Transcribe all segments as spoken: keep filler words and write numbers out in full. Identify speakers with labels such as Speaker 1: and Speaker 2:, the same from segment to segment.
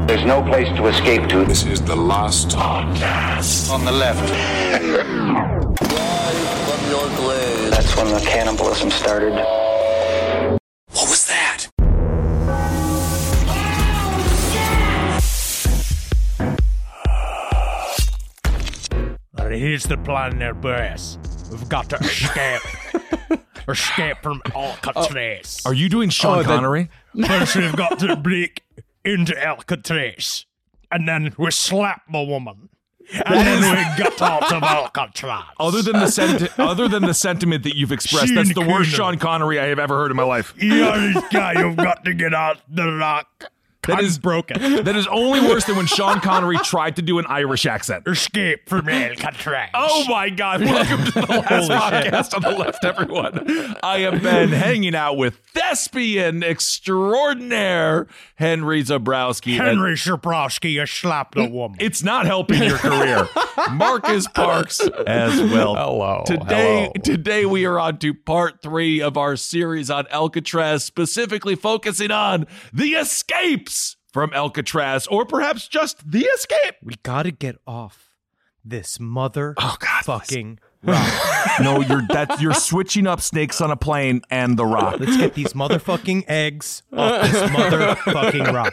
Speaker 1: There's no place to escape to.
Speaker 2: This is the last podcast.
Speaker 1: On the left.
Speaker 3: From your grave.
Speaker 1: That's when the cannibalism started.
Speaker 2: What was that?
Speaker 4: Here's the plan there, boys. We've got to escape. Escape from Alcatraz.
Speaker 5: Are you doing Sean
Speaker 4: Oh,
Speaker 5: Connery?
Speaker 4: First, we've got to break into Alcatraz. And then we slap the woman. And then we get out of Alcatraz.
Speaker 5: Other than the senti- other than the sentiment that you've expressed,
Speaker 4: Sean
Speaker 5: that's the worst
Speaker 4: Connery.
Speaker 5: Sean Connery I have ever heard in my life.
Speaker 4: You're this guy. You've got to get out the rock.
Speaker 5: That is
Speaker 4: broken.
Speaker 5: That is only worse than when Sean Connery tried to do an Irish accent.
Speaker 4: Escape from Alcatraz.
Speaker 5: Oh my God! Welcome to the last
Speaker 4: Holy
Speaker 5: podcast
Speaker 4: shit.
Speaker 5: on the left, everyone. I have been hanging out with thespian extraordinaire Henry Zabrowski. and
Speaker 4: Henry Zabrowski, you slapped a woman.
Speaker 5: It's not helping your career. Marcus Parks as well.
Speaker 6: Hello.
Speaker 5: Today,
Speaker 6: hello.
Speaker 5: today we are on to part three of our series on Alcatraz, specifically focusing on the escapes from Alcatraz, or perhaps just the escape.
Speaker 4: We gotta get off this mother
Speaker 5: Oh God,
Speaker 4: fucking rock.
Speaker 5: no, you're that's you're switching up Snakes on a Plane and The Rock.
Speaker 4: Let's get these motherfucking eggs off this motherfucking rock.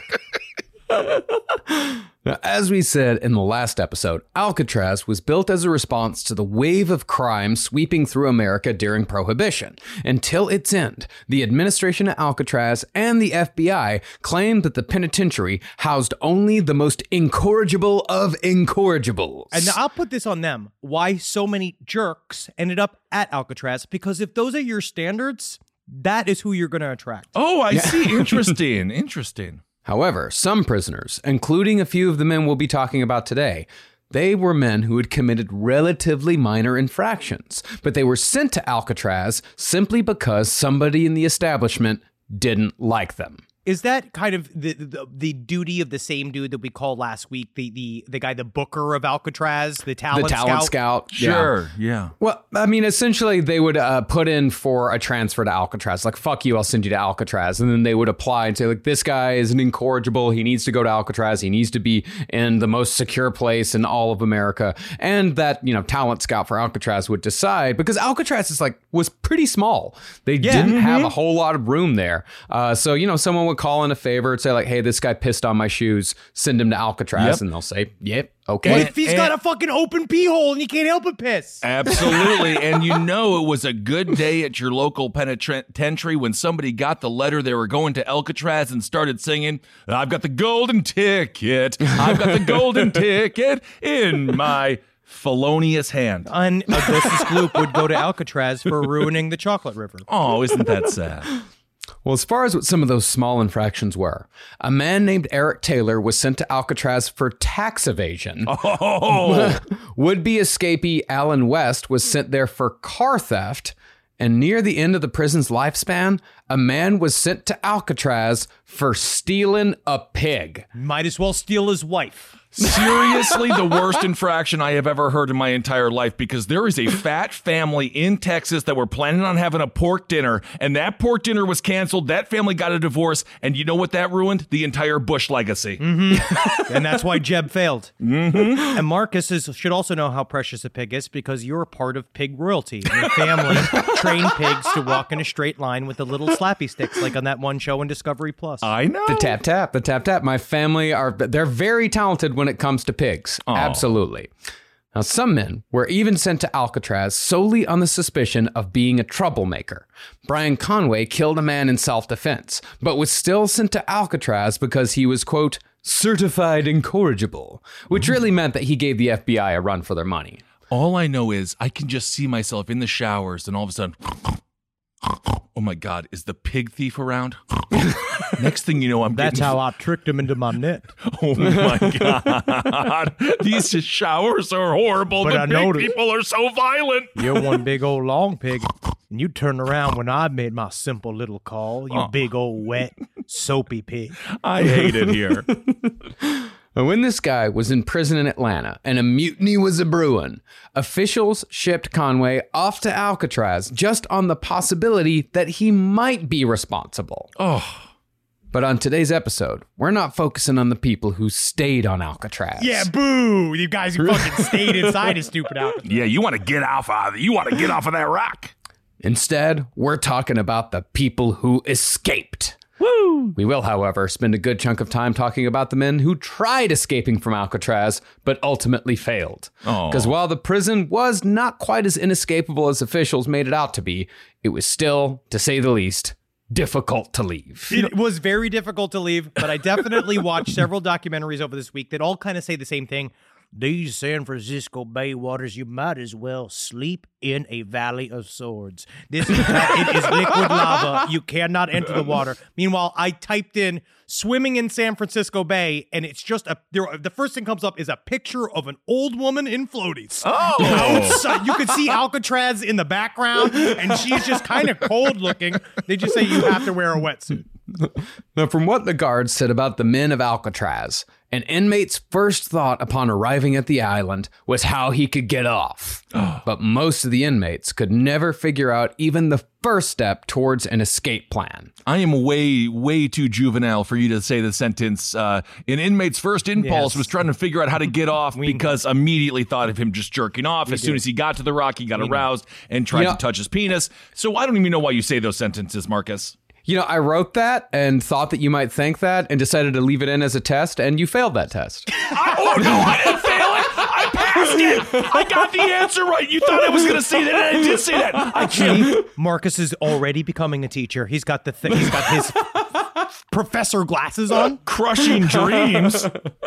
Speaker 6: Now, as we said in the last episode, Alcatraz was built as a response to the wave of crime sweeping through America during Prohibition. Until its end, the administration at Alcatraz and the F B I claimed that the penitentiary housed only the most incorrigible of incorrigibles.
Speaker 4: And now I'll put this on them. Why so many jerks ended up at Alcatraz? Because if those are your standards, that is who you're going to attract.
Speaker 5: Oh, I see. Interesting. Interesting.
Speaker 6: However, some prisoners, including a few of the men we'll be talking about today, they were men who had committed relatively minor infractions, but they were sent to Alcatraz simply because somebody in the establishment didn't like them.
Speaker 4: Is that kind of the, the the duty of the same dude that we called last week, the the the guy, the booker of Alcatraz, the talent
Speaker 6: The talent
Speaker 4: scout?
Speaker 6: scout. yeah.
Speaker 5: Sure. Yeah.
Speaker 6: Well, I mean, essentially, they would uh, put in for a transfer to Alcatraz. Like, fuck you, I'll send you to Alcatraz. And then they would apply and say, like, this guy is an incorrigible. He needs to go to Alcatraz. He needs to be in the most secure place in all of America. And that, you know, talent scout for Alcatraz would decide, because Alcatraz is like, was pretty small. They
Speaker 4: Yeah.
Speaker 6: didn't
Speaker 4: Mm-hmm.
Speaker 6: have a whole lot of room there. Uh, so, you know, someone would call in a favor and say, like, hey, this guy pissed on my shoes. Send him to Alcatraz.
Speaker 5: Yep.
Speaker 6: And they'll say, yep,
Speaker 4: What
Speaker 6: okay.
Speaker 4: if he's
Speaker 5: And-
Speaker 4: got a fucking open pee hole and he can't help but piss?
Speaker 5: Absolutely. And you know it was a good day at your local penitentiary when somebody got the letter they were going to Alcatraz and started singing, I've got the golden ticket. I've got the golden ticket in my felonious hand.
Speaker 4: And Augustus Gloop would go to Alcatraz for ruining the chocolate river.
Speaker 5: Oh, isn't that sad?
Speaker 6: Well, as far as what some of those small infractions were, a man named Eric Taylor was sent to Alcatraz for tax evasion.
Speaker 5: Oh,
Speaker 6: Would-be escapee Alan West was sent there for car theft. And near the end of the prison's lifespan, a man was sent to Alcatraz for stealing a pig.
Speaker 4: Might as well steal his wife.
Speaker 5: seriously the worst infraction I have ever heard in my entire life, because there is a fat family in Texas that were planning on having a pork dinner, and that pork dinner was canceled. That family got a divorce, and you know what that ruined? The entire Bush legacy.
Speaker 4: Mm-hmm. And that's why Jeb failed.
Speaker 5: Mm-hmm.
Speaker 4: And Marcus is, should also know how precious a pig is, because you're a part of pig royalty. Your family trained pigs to walk in a straight line with the little slappy sticks, like on that one show on Discovery Plus.
Speaker 5: I know.
Speaker 6: The tap tap, the tap tap. My family are, they're very talented when it comes to pigs.
Speaker 5: Aw.
Speaker 6: Absolutely. Now, some men were even sent to Alcatraz solely on the suspicion of being a troublemaker. Brian Conway killed a man in self-defense, but was still sent to Alcatraz because he was, quote, certified incorrigible, which really meant that he gave the F B I a run for their money.
Speaker 5: All I know is I can just see myself in the showers, and all of a sudden, oh my God, is the pig thief around? Next thing you know, I'm
Speaker 4: That's
Speaker 5: getting...
Speaker 4: how I tricked him into my net.
Speaker 5: Oh my God. These showers are horrible.
Speaker 4: But
Speaker 5: the
Speaker 4: I
Speaker 5: big
Speaker 4: noticed-
Speaker 5: people are so violent.
Speaker 4: You're one big old long pig, and you turned around when I made my simple little call, you
Speaker 5: Oh.
Speaker 4: big old wet, soapy pig.
Speaker 5: I hate it here.
Speaker 6: But when this guy was in prison in Atlanta and a mutiny was a brewing, officials shipped Conway off to Alcatraz just on the possibility that he might be responsible.
Speaker 5: Oh,
Speaker 6: But on today's episode, we're not focusing on the people who stayed on Alcatraz.
Speaker 4: Yeah, boo! You guys who fucking stayed inside his stupid Alcatraz.
Speaker 5: Yeah, you want to get off of you want to get off of that rock.
Speaker 6: Instead, we're talking about the people who escaped. Woo! We will, however, spend a good chunk of time talking about the men who tried escaping from Alcatraz, but ultimately failed. Because while the prison was not quite as inescapable as officials made it out to be, it was still, to say the least, difficult to leave.
Speaker 4: It was very difficult to leave, but I definitely watched several documentaries over this week that all kind of say the same thing. These San Francisco Bay waters, you might as well sleep in a valley of swords. This is it is liquid lava. You cannot enter the water. Meanwhile, I typed in swimming in San Francisco Bay, and it's just a there. The first thing comes up is a picture of an old woman in floaties.
Speaker 5: Oh,
Speaker 4: outside, you could see Alcatraz in the background, and she's just kind of cold looking. They just say you have to wear a wetsuit.
Speaker 6: Now, from what the guards said about the men of Alcatraz, an inmate's first thought upon arriving at the island was how he could get off. Oh. But most of the inmates could never figure out even the first step towards an escape plan.
Speaker 5: I am way, way too juvenile for you to say the sentence, uh, an inmate's first impulse
Speaker 4: yes.
Speaker 5: was trying to figure out how to get off we, because immediately thought of him just jerking off. As did. soon as he got to the rock, he got we aroused know. and tried you know, to touch his penis. So I don't even know why you say those sentences, Marcus.
Speaker 6: You know, I wrote that and thought that you might think that and decided to leave it in as a test, and you failed that test.
Speaker 5: I, oh, no, I didn't fail it. I passed it. I got the answer right. You thought I was going to say that, and I did say that. I can't.
Speaker 4: Marcus is already becoming a teacher. He's got the th- he's got his professor glasses on.
Speaker 5: Crushing dreams.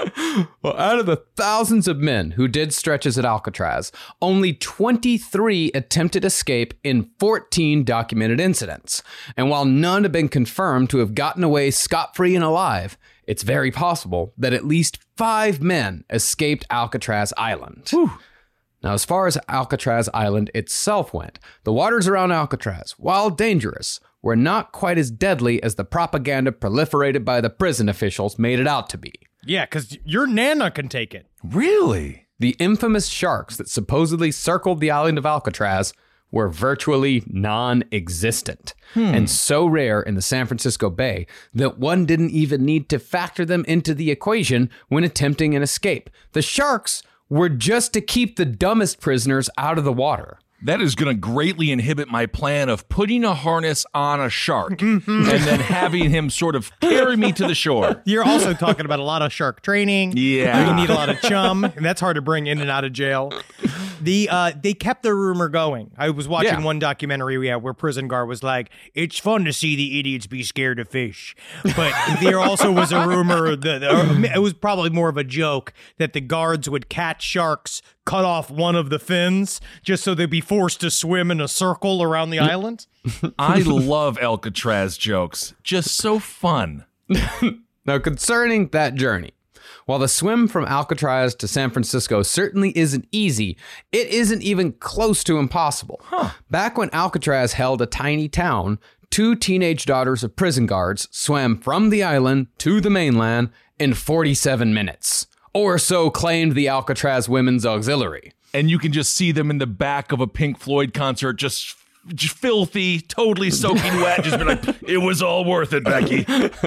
Speaker 6: Well, out of the thousands of men who did stretches at Alcatraz, only twenty-three attempted escape in fourteen documented incidents. And while none have been confirmed to have gotten away scot-free and alive, it's very possible that at least five men escaped Alcatraz Island. Whew. Now, as far as Alcatraz Island itself went, the waters around Alcatraz, while dangerous, were not quite as deadly as the propaganda proliferated by the prison officials made it out to be.
Speaker 4: Yeah, because your Nana can take it.
Speaker 5: Really?
Speaker 6: The infamous sharks that supposedly circled the island of Alcatraz were virtually non-existent hmm. and so rare in the San Francisco Bay that one didn't even need to factor them into the equation when attempting an escape. The sharks were just to keep the dumbest prisoners out of the water.
Speaker 5: That is going to greatly inhibit my plan of putting a harness on a shark and then having him sort of carry me to the shore.
Speaker 4: You're also talking about a lot of shark training.
Speaker 5: Yeah.
Speaker 4: You need a lot of chum, and that's hard to bring in and out of jail. The uh, they kept the rumor going. I was watching yeah. one documentary yeah, where prison guard was like, it's fun to see the idiots be scared of fish. But there also was a rumor, that or it was probably more of a joke, that the guards would catch sharks, cut off one of the fins, just so they'd be forced to swim in a circle around the island.
Speaker 5: I love Alcatraz jokes. Just so fun.
Speaker 6: Now, concerning that journey, while the swim from Alcatraz to San Francisco certainly isn't easy, it isn't even close to impossible. Huh. Back when Alcatraz held a tiny town, two teenage daughters of prison guards swam from the island to the mainland in forty-seven minutes. Or so claimed the Alcatraz Women's Auxiliary.
Speaker 5: And you can just see them in the back of a Pink Floyd concert, just, just filthy, totally soaking wet, just be like, it was all worth it, Becky.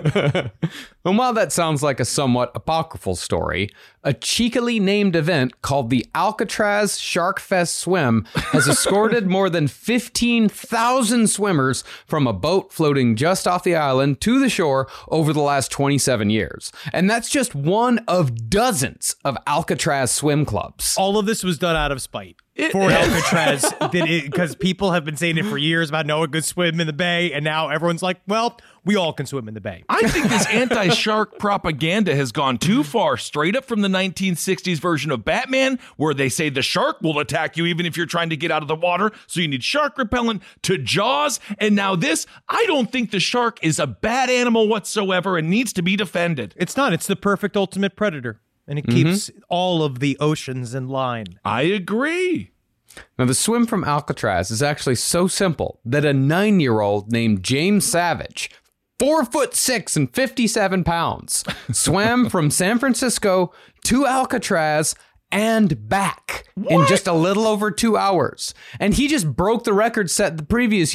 Speaker 6: And while that sounds like a somewhat apocryphal story, a cheekily named event called the Alcatraz Shark Fest Swim has escorted more than fifteen thousand swimmers from a boat floating just off the island to the shore over the last twenty-seven years. And that's just one of dozens of Alcatraz swim clubs.
Speaker 4: All of this was done out of spite. It, for Alcatraz, because people have been saying it for years about no one could swim in the bay, and now everyone's like, well, we all can swim in the bay.
Speaker 5: I think this anti-shark propaganda has gone too far, straight up from the nineteen sixties version of Batman, where they say the shark will attack you even if you're trying to get out of the water, so you need shark repellent, to Jaws, and now this. I don't think the shark is a bad animal whatsoever and needs to be defended.
Speaker 4: It's not. It's the perfect ultimate predator. And it keeps mm-hmm. all of the oceans in line.
Speaker 5: I agree.
Speaker 6: Now, the swim from Alcatraz is actually so simple that a nine-year-old named James Savage, four foot six and fifty-seven pounds, swam from San Francisco to Alcatraz and back what? in just a little over two hours. And he just broke the record set the previous year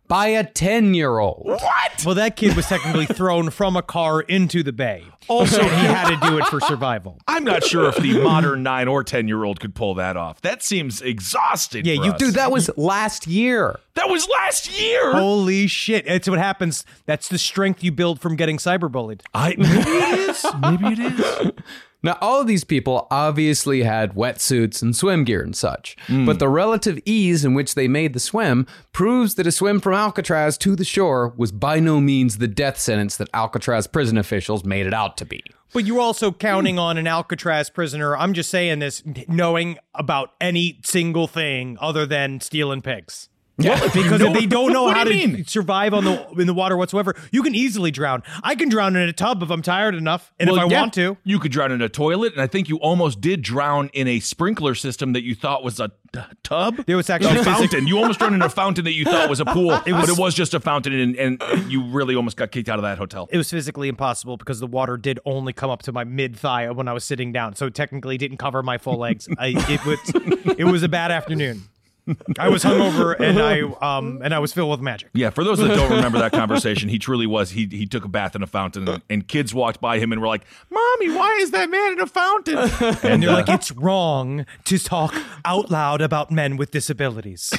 Speaker 6: by a ten-year-old.
Speaker 5: What?
Speaker 4: Well, that kid was technically thrown from a car into the bay. Also, he had to do it for survival.
Speaker 5: I'm not sure if the modern nine or ten-year-old could pull that off. That seems exhausting.
Speaker 4: Yeah,
Speaker 5: for
Speaker 4: you-
Speaker 5: us.
Speaker 6: Dude, that was last year.
Speaker 5: That was last year.
Speaker 4: Holy shit. It's what happens. That's the strength you build from getting cyberbullied.
Speaker 5: I maybe it is. Maybe it is.
Speaker 6: Now, all of these people obviously had wetsuits and swim gear and such, but the relative ease in which they made the swim proves that a swim from Alcatraz to the shore was by no means the death sentence that Alcatraz prison officials made it out to be.
Speaker 4: But you're also counting on an Alcatraz prisoner, I'm just saying this, knowing about any single thing other than stealing pigs.
Speaker 5: Yeah,
Speaker 4: Because if they don't know
Speaker 5: What
Speaker 4: how
Speaker 5: do
Speaker 4: to
Speaker 5: you mean?
Speaker 4: survive on the in the water whatsoever, you can easily drown. I can drown in a tub if I'm tired enough, and
Speaker 5: Well,
Speaker 4: if I
Speaker 5: yeah,
Speaker 4: want to.
Speaker 5: you could drown in a toilet, and I think you almost did drown in a sprinkler system that you thought was a t- tub.
Speaker 4: There was actually
Speaker 5: a
Speaker 4: physic-
Speaker 5: fountain. You almost drowned in a fountain that you thought was a pool, but it was just a fountain, and, and you really almost got kicked out of that hotel.
Speaker 4: It was physically impossible because the water did only come up to my mid thigh when I was sitting down, so it technically didn't cover my full legs. I, it was it was a bad afternoon. I was hungover and I um and I was filled with magic.
Speaker 5: Yeah, for those that don't remember that conversation, he truly was. He he took a bath in a fountain, and, and kids walked by him and were like, "Mommy, why is that man in a fountain?"
Speaker 4: And they're like, it's wrong to talk out loud about men with disabilities.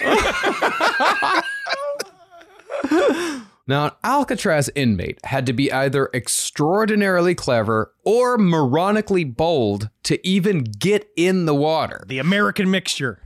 Speaker 6: Now, an Alcatraz inmate had to be either extraordinarily clever or moronically bold to even get in the water.
Speaker 4: The American mixture.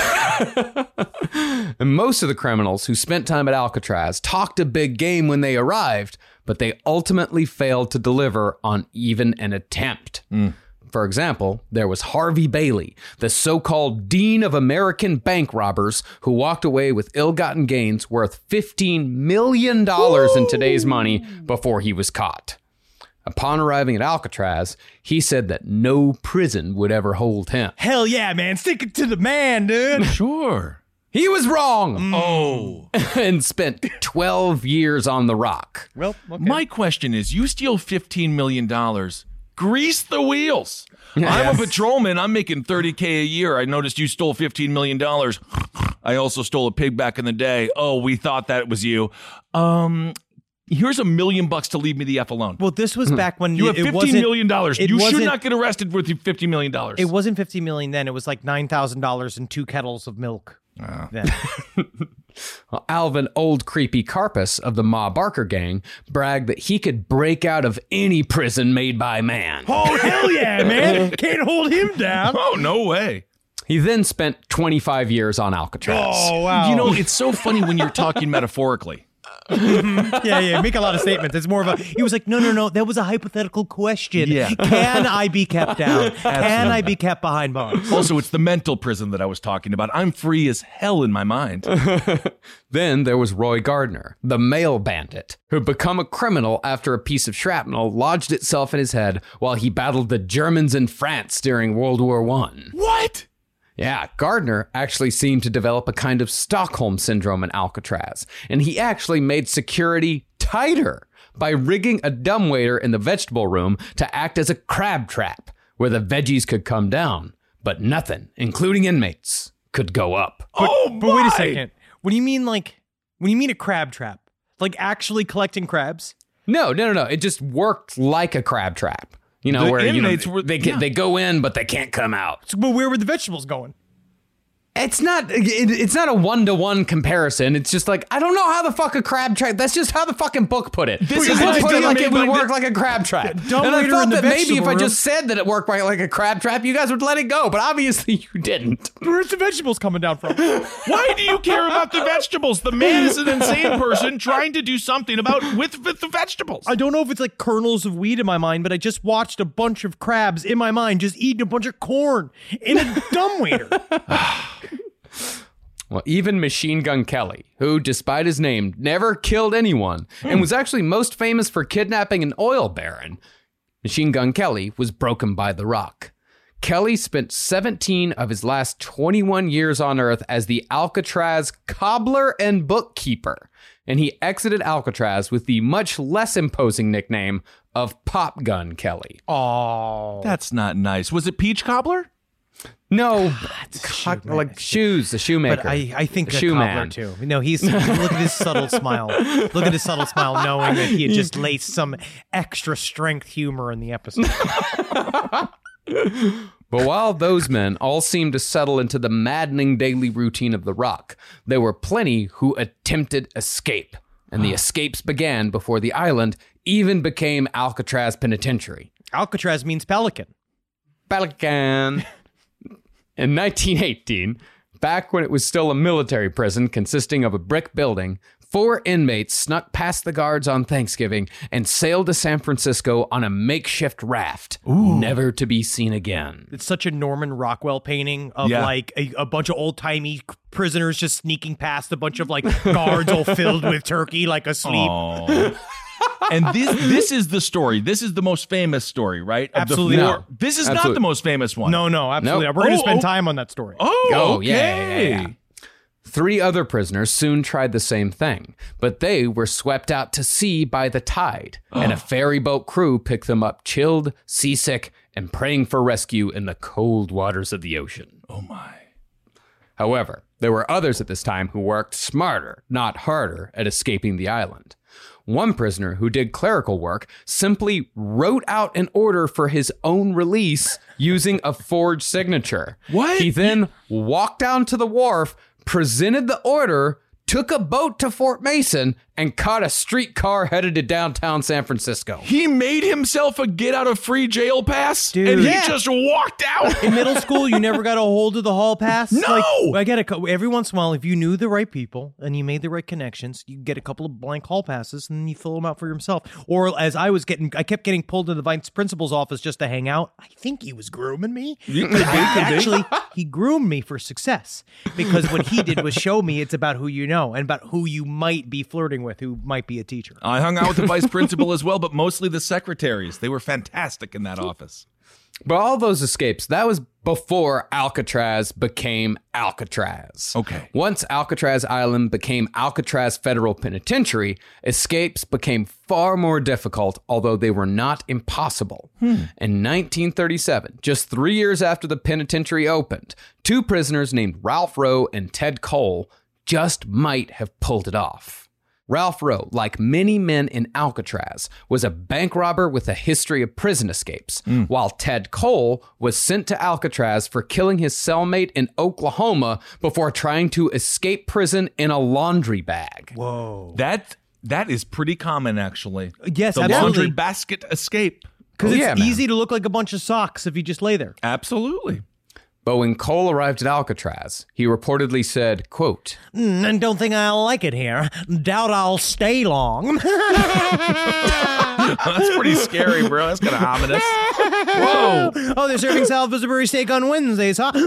Speaker 6: And most of the criminals who spent time at Alcatraz talked a big game when they arrived, but they ultimately failed to deliver on even an attempt. For example, there was Harvey Bailey, the so-called Dean of American Bank Robbers, who walked away with ill-gotten gains worth fifteen million dollars in today's money before he was caught. Upon arriving at Alcatraz, he said that no prison would ever hold him.
Speaker 4: Hell yeah, man. Stick it to the man, dude.
Speaker 5: Sure.
Speaker 6: He was wrong
Speaker 5: Oh.
Speaker 6: and spent twelve years on the rock.
Speaker 4: Well, okay.
Speaker 5: My question is, you steal fifteen million dollars. Grease the wheels. I'm
Speaker 6: Yes.
Speaker 5: a patrolman. I'm making thirty K a year. I noticed you stole fifteen million dollars. I also stole a pig back in the day. Oh, we thought that was you. Um, here's a million bucks to leave me the F alone.
Speaker 4: Well, this was back when
Speaker 5: You have
Speaker 4: it
Speaker 5: fifteen
Speaker 4: wasn't-
Speaker 5: million dollars.
Speaker 4: it
Speaker 5: You should
Speaker 4: wasn't-
Speaker 5: not get arrested with your fifty million dollars.
Speaker 4: It wasn't fifty million then. It was like nine thousand dollars and two kettles of milk. Then.
Speaker 6: Well, Alvin Old Creepy Carpus of the Ma Barker gang bragged that he could break out of any prison made by man.
Speaker 4: Oh, hell yeah, man. Can't hold him down.
Speaker 5: Oh, no way.
Speaker 6: He then spent twenty-five years on Alcatraz.
Speaker 4: Oh, wow.
Speaker 5: You know, it's so funny when you're talking metaphorically.
Speaker 4: yeah, yeah, make a lot of statements. It's more of a, he was like, no, no, no, that was a hypothetical question.
Speaker 5: Yeah.
Speaker 4: Can I be kept down? Can I be kept behind bars?
Speaker 5: Also, it's the mental prison that I was talking about. I'm free as hell in my mind.
Speaker 6: Then there was Roy Gardner, the male bandit, who'd become a criminal after a piece of shrapnel lodged itself in his head while he battled the Germans in France during World War One.
Speaker 5: What?
Speaker 6: Yeah, Gardner actually seemed to develop a kind of Stockholm syndrome in Alcatraz, and he actually made security tighter by rigging a dumbwaiter in the vegetable room to act as a crab trap where the veggies could come down, but nothing, including inmates, could go up.
Speaker 5: Oh,
Speaker 4: But wait
Speaker 5: my.
Speaker 4: a second. What do you mean, like, when you mean a crab trap? Like actually collecting crabs?
Speaker 6: No, no, no, no. It just worked like a crab trap. You know,
Speaker 5: The
Speaker 6: where you know,
Speaker 5: inmates were-
Speaker 6: they, can,
Speaker 5: yeah.
Speaker 6: they go in, but they can't come out.
Speaker 4: So, but where were the vegetables going?
Speaker 6: It's not it, it's not a one-to-one comparison. It's just like, I don't know how the fuck a crab trap, that's just how the fucking book put it.
Speaker 5: This
Speaker 6: The
Speaker 5: is
Speaker 6: book
Speaker 5: like
Speaker 6: put it
Speaker 5: dumb
Speaker 6: like it
Speaker 5: made
Speaker 6: would
Speaker 5: by
Speaker 6: work
Speaker 5: the-
Speaker 6: like a crab trap.
Speaker 4: dumb
Speaker 6: And I
Speaker 4: waiter
Speaker 6: thought
Speaker 4: in the
Speaker 6: that maybe if
Speaker 4: vegetable
Speaker 6: I
Speaker 4: room.
Speaker 6: just said that it worked like, like a crab trap, you guys would let it go. But obviously you didn't.
Speaker 4: Where's the vegetables coming down from?
Speaker 5: Why do you care about the vegetables? The man is an insane person trying to do something about with, with the vegetables.
Speaker 4: I don't know if it's like kernels of wheat in my mind, but I just watched a bunch of crabs in my mind just eating a bunch of corn in a dumbwaiter.
Speaker 6: Well, even Machine Gun Kelly, who, despite his name, never killed anyone and was actually most famous for kidnapping an oil baron, Machine Gun Kelly was broken by the rock. Kelly spent seventeen of his last twenty-one years on Earth as the Alcatraz cobbler and bookkeeper, and he exited Alcatraz with the much less imposing nickname of Pop Gun Kelly.
Speaker 4: Oh.
Speaker 5: That's not nice. Was it Peach Cobbler?
Speaker 6: No,
Speaker 4: It's a
Speaker 6: co-
Speaker 4: shoe man.
Speaker 6: like shoes, the shoemaker.
Speaker 4: But I, I think
Speaker 6: The
Speaker 4: a
Speaker 6: shoe
Speaker 4: cobbler
Speaker 6: man.
Speaker 4: too. No, he's look at his subtle smile. Look at his subtle smile, knowing that he had just laced some extra strength humor in the episode.
Speaker 6: But while those men all seemed to settle into the maddening daily routine of the Rock, there were plenty who attempted escape, and the escapes began before the island even became Alcatraz Penitentiary.
Speaker 4: Alcatraz means pelican.
Speaker 6: Pelican. In nineteen eighteen, back when it was still a military prison consisting of a brick building, four inmates snuck past the guards on Thanksgiving and sailed to San Francisco on a makeshift raft, never to be seen again.
Speaker 4: It's such a Norman Rockwell painting of
Speaker 5: Yeah.
Speaker 4: like a, a bunch of old timey prisoners just sneaking past a bunch of like guards all filled with turkey, like asleep.
Speaker 5: Oh. And this this is the story. This is the most famous story, right? Of the
Speaker 4: Absolutely
Speaker 5: four-
Speaker 4: not.
Speaker 5: This is not
Speaker 6: Absolutely.
Speaker 5: the most famous one.
Speaker 4: No, no, absolutely.
Speaker 6: Nope.
Speaker 4: not. We're going to
Speaker 5: Oh,
Speaker 4: spend
Speaker 5: oh.
Speaker 4: time on that story.
Speaker 5: Oh,
Speaker 6: Oh,
Speaker 5: okay.
Speaker 6: yeah, yeah, yeah. Three other prisoners soon tried the same thing, but they were swept out to sea by the tide, and a ferry boat crew picked them up chilled, seasick, and praying for rescue in the cold waters of the ocean.
Speaker 5: Oh my.
Speaker 6: However, there were others at this time who worked smarter, not harder, at escaping the island. One prisoner who did clerical work simply wrote out an order for his own release using a forged signature.
Speaker 5: What?
Speaker 6: He then walked down to the wharf, presented the order, took a boat to Fort Mason, and caught a streetcar headed to downtown San Francisco.
Speaker 5: He made himself a get out of free jail pass,
Speaker 4: Dude.
Speaker 5: and he
Speaker 4: Yeah.
Speaker 5: just walked out.
Speaker 4: In middle school, you never got a hold of the hall pass.
Speaker 5: No!
Speaker 4: like, I get a cou- every once in a while. If you knew the right people and you made the right connections, you get a couple of blank hall passes and then you fill them out for yourself. Or as I was getting, I kept getting pulled to the vice principal's office just to hang out. I think he was grooming me.
Speaker 5: You
Speaker 4: But
Speaker 5: could be,
Speaker 4: I-
Speaker 5: could be.
Speaker 4: actually, he groomed me for success because what he did was show me it's about who you know and about who you might be flirting with, who might be a teacher.
Speaker 5: I hung out with the vice principal as well, but mostly the secretaries. They were fantastic in that office.
Speaker 6: But all those escapes, that was before Alcatraz became Alcatraz.
Speaker 5: Okay.
Speaker 6: Once Alcatraz Island became Alcatraz Federal Penitentiary, escapes became far more difficult, although they were not impossible. In nineteen thirty-seven, just three years after the penitentiary opened, two prisoners named Ralph Rowe and Ted Cole just might have pulled it off. Ralph Rowe, like many men in Alcatraz, was a bank robber with a history of prison escapes, while Ted Cole was sent to Alcatraz for killing his cellmate in Oklahoma before trying to escape prison in a laundry bag.
Speaker 4: Whoa.
Speaker 5: That that is pretty common, actually.
Speaker 4: Yes,
Speaker 5: the
Speaker 4: absolutely.
Speaker 5: laundry basket escape.
Speaker 4: Because
Speaker 6: Oh,
Speaker 4: it's
Speaker 6: yeah, man.
Speaker 4: easy to look like a bunch of socks if you just lay there.
Speaker 5: Absolutely.
Speaker 6: But when Cole arrived at Alcatraz, he reportedly said, quote,
Speaker 4: Mm, and don't think I'll like it here. Doubt I'll stay long.
Speaker 5: That's pretty scary, bro. That's kind of ominous. Whoa.
Speaker 4: Oh, they're serving Salisbury steak on Wednesdays, huh?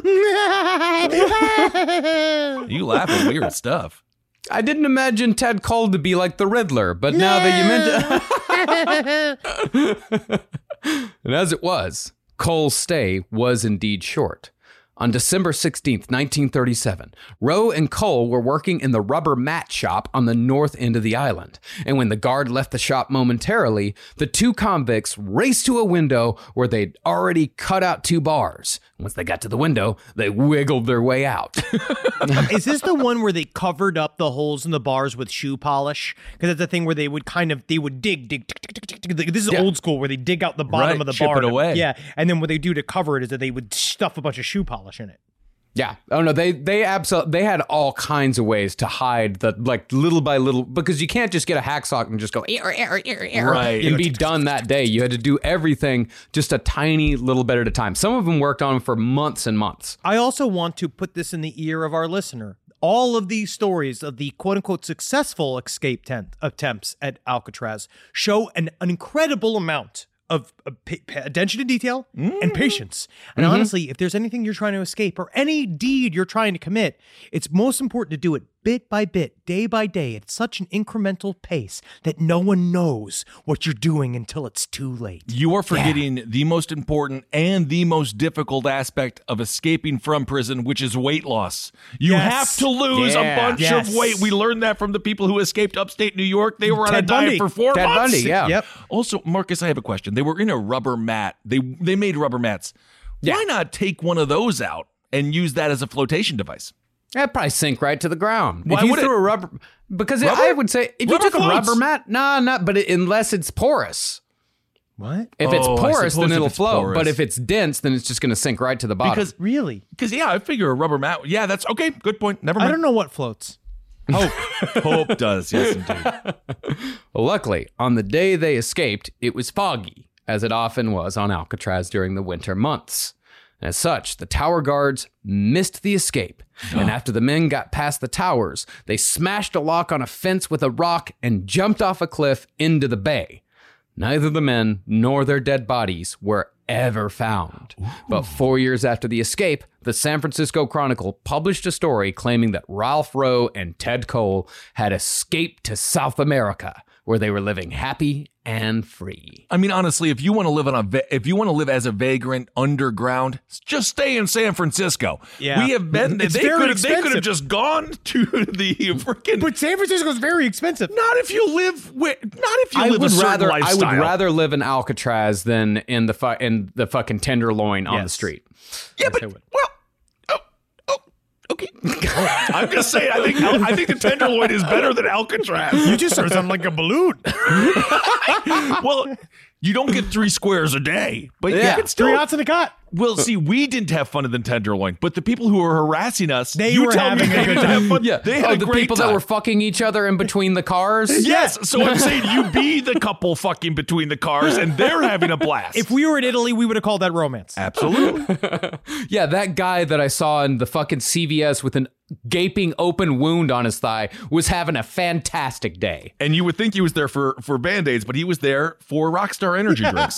Speaker 5: You laugh at weird stuff.
Speaker 6: I didn't imagine Ted Cole to be like the Riddler, but now that you mention And as it was, Cole's stay was indeed short. On December sixteenth, nineteen thirty-seven, Rowe and Cole were working in the rubber mat shop on the north end of the island. And when the guard left the shop momentarily, the two convicts raced to a window where they'd already cut out two bars. Once they got to the window, they wiggled their way out.
Speaker 4: Is this the one where they covered up the holes in the bars with shoe polish? Because that's the thing where they would kind of, they would dig, dig, dig, dig, dig, dig. This is
Speaker 6: Yeah.
Speaker 4: old school where they dig out the bottom
Speaker 5: Right,
Speaker 4: of the
Speaker 5: chip
Speaker 4: bar.
Speaker 5: it away.
Speaker 4: Yeah. And then what they do to cover it is that they would stuff a bunch of shoe polish in it.
Speaker 6: Yeah. Oh no, they they absolutely they had all kinds of ways to hide the like little by little, because you can't just get a hacksaw and just go "Ear, ear, ear, ear,"
Speaker 5: Right.
Speaker 6: and be done that day. You had to do everything just a tiny little bit at a time. Some of them worked on them for months and months.
Speaker 4: I also want to put this in the ear of our listener. All of these stories of the quote unquote successful escape tent attempts at Alcatraz show an, an incredible amount of uh, pa- pa- attention to detail and patience. And honestly, if there's anything you're trying to escape or any deed you're trying to commit, it's most important to do it bit by bit, day by day, at such an incremental pace that no one knows what you're doing until it's too late.
Speaker 5: You are forgetting the most important and the most difficult aspect of escaping from prison, which is weight loss. You
Speaker 4: Yes.
Speaker 5: have to lose
Speaker 6: Yeah.
Speaker 5: a bunch
Speaker 4: Yes.
Speaker 5: of weight. We learned that from the people who escaped upstate New York. They were on
Speaker 4: Ted
Speaker 5: a diet
Speaker 4: Bundy.
Speaker 5: for four
Speaker 6: Ted
Speaker 5: months.
Speaker 6: Bundy, yeah.
Speaker 4: Yep.
Speaker 5: Also, Marcus, I have a question. They were in a rubber mat. They they made rubber mats.
Speaker 6: Yeah.
Speaker 5: Why not take one of those out and use that as a flotation device.
Speaker 6: That'd probably sink right to the ground.
Speaker 5: Why
Speaker 6: if you
Speaker 5: would
Speaker 6: threw
Speaker 5: it?
Speaker 6: a rubber, because
Speaker 5: Rubber?
Speaker 6: I would say if
Speaker 5: Rubber
Speaker 6: you took
Speaker 5: floats.
Speaker 6: a rubber mat, nah, not. But it, unless it's porous,
Speaker 4: What?
Speaker 6: if it's
Speaker 5: Oh, I
Speaker 6: porous,
Speaker 5: suppose
Speaker 6: then
Speaker 5: if
Speaker 6: it'll
Speaker 5: it's
Speaker 6: float.
Speaker 5: porous.
Speaker 6: But if it's dense, then it's just going to sink right to the bottom.
Speaker 5: Because,
Speaker 4: Really?
Speaker 5: because yeah, I figure a rubber mat. Yeah, that's okay. Good point. Never
Speaker 4: I
Speaker 5: mind.
Speaker 4: don't know what floats.
Speaker 5: Hope. Hope does. Yes, indeed.
Speaker 6: Well, luckily, on the day they escaped, it was foggy, as it often was on Alcatraz during the winter months. As such, the tower guards missed the escape, and after the men got past the towers, they smashed a lock on a fence with a rock and jumped off a cliff into the bay. Neither the men nor their dead bodies were ever found. Ooh. But four years after the escape, the San Francisco Chronicle published a story claiming that Ralph Rowe and Ted Cole had escaped to South America, where they were living happy and free.
Speaker 5: I mean, honestly, if you want to live on a, va- if you want to live as a vagrant underground, just stay in San Francisco.
Speaker 4: Yeah.
Speaker 5: We have been.
Speaker 4: It's
Speaker 5: they
Speaker 4: very
Speaker 5: could have. They could
Speaker 4: expensive.
Speaker 5: have just gone to the freaking.
Speaker 4: But San Francisco's very expensive.
Speaker 5: Not if you live with. Not if you
Speaker 6: I
Speaker 5: live
Speaker 6: would
Speaker 5: a certain
Speaker 6: rather I
Speaker 5: lifestyle.
Speaker 6: would rather live in Alcatraz than in the fu- in the fucking Tenderloin on the
Speaker 4: Yes.
Speaker 6: street.
Speaker 5: Yeah,
Speaker 4: Yes, I
Speaker 5: but
Speaker 4: would.
Speaker 5: well. Oh, oh, okay. I'm just saying. I think. I think the Tenderloin is better than Alcatraz.
Speaker 4: You just heard something like a balloon.
Speaker 5: Well, you don't get three squares a day, but you
Speaker 6: Yeah.
Speaker 5: can still.
Speaker 4: Three outs in a cot.
Speaker 5: Well, see, we didn't have fun in the Tenderloin, but the people who were harassing us,
Speaker 4: They
Speaker 5: you
Speaker 4: were
Speaker 5: tell
Speaker 4: having
Speaker 5: me
Speaker 4: a
Speaker 5: they
Speaker 4: good
Speaker 5: didn't
Speaker 4: time.
Speaker 5: have fun.
Speaker 6: Yeah,
Speaker 5: They had
Speaker 6: oh,
Speaker 5: a
Speaker 6: the
Speaker 5: great
Speaker 6: people
Speaker 5: time.
Speaker 6: that were fucking each other in between the cars.
Speaker 5: Yes, so I'm saying you be the couple fucking between the cars, and they're having a blast.
Speaker 4: If we were in Italy, we would have called that romance.
Speaker 5: Absolutely.
Speaker 6: Yeah, that guy that I saw in the fucking C V S with an gaping open wound on his thigh was having a fantastic day.
Speaker 5: And you would think he was there for, for Band-Aids, but he was there for Rockstar energy drinks.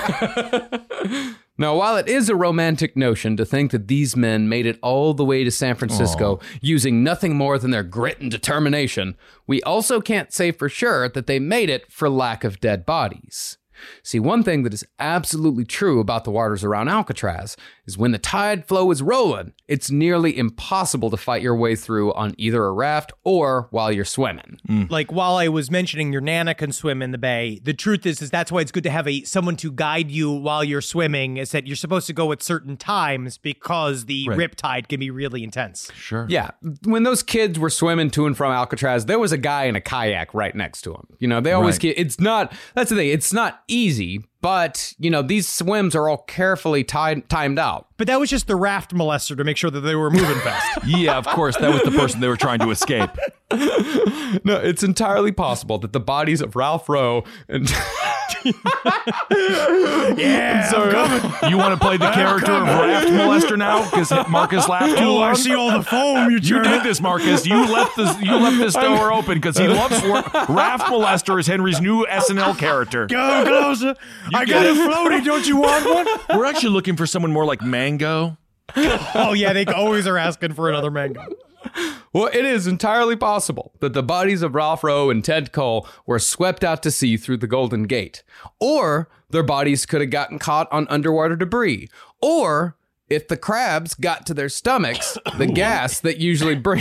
Speaker 6: Now, while it is a romantic notion to think that these men made it all the way to San Francisco using nothing more than their grit and determination, we also can't say for sure that they made it for lack of dead bodies. See, one thing that is absolutely true about the waters around Alcatraz is when the tide flow is rolling, it's nearly impossible to fight your way through on either a raft or while you're swimming.
Speaker 4: Like while I was mentioning your Nana can swim in the bay, the truth is, is that's why it's good to have a someone to guide you while you're swimming. Is that you're supposed to go at certain times because the
Speaker 5: Right.
Speaker 4: rip tide can be really intense.
Speaker 5: Sure.
Speaker 6: Yeah, when those kids were swimming to and from Alcatraz, there was a guy in a kayak right next to him. You know, they always
Speaker 5: Right.
Speaker 6: get, it's not, that's the thing, it's not easy, but, you know, these swims are all carefully tied, timed out.
Speaker 4: But that was just the raft molester to make sure that they were moving fast.
Speaker 5: Yeah, of course. That was the person they were trying to escape.
Speaker 6: No, it's entirely possible that the bodies of Ralph Rowe and
Speaker 4: Yeah, I'm coming.
Speaker 5: You want to play the character of Raft Molester now? Because Marcus laughed too
Speaker 4: Oh, I
Speaker 5: long.
Speaker 4: see all the foam. You,
Speaker 5: You did this, Marcus. You left this. You left this door open because he loves work. Raft Molester is Henry's new S N L character.
Speaker 4: Go closer. I got it floaty. Don't you want one?
Speaker 5: We're actually looking for someone more like Mango.
Speaker 4: Oh, yeah, they always are asking for another mango.
Speaker 6: Well, it is entirely possible that the bodies of Ralph Rowe and Ted Cole were swept out to sea through the Golden Gate. Or their bodies could have gotten caught on underwater debris. Or if the crabs got to their stomachs, the gas that usually bring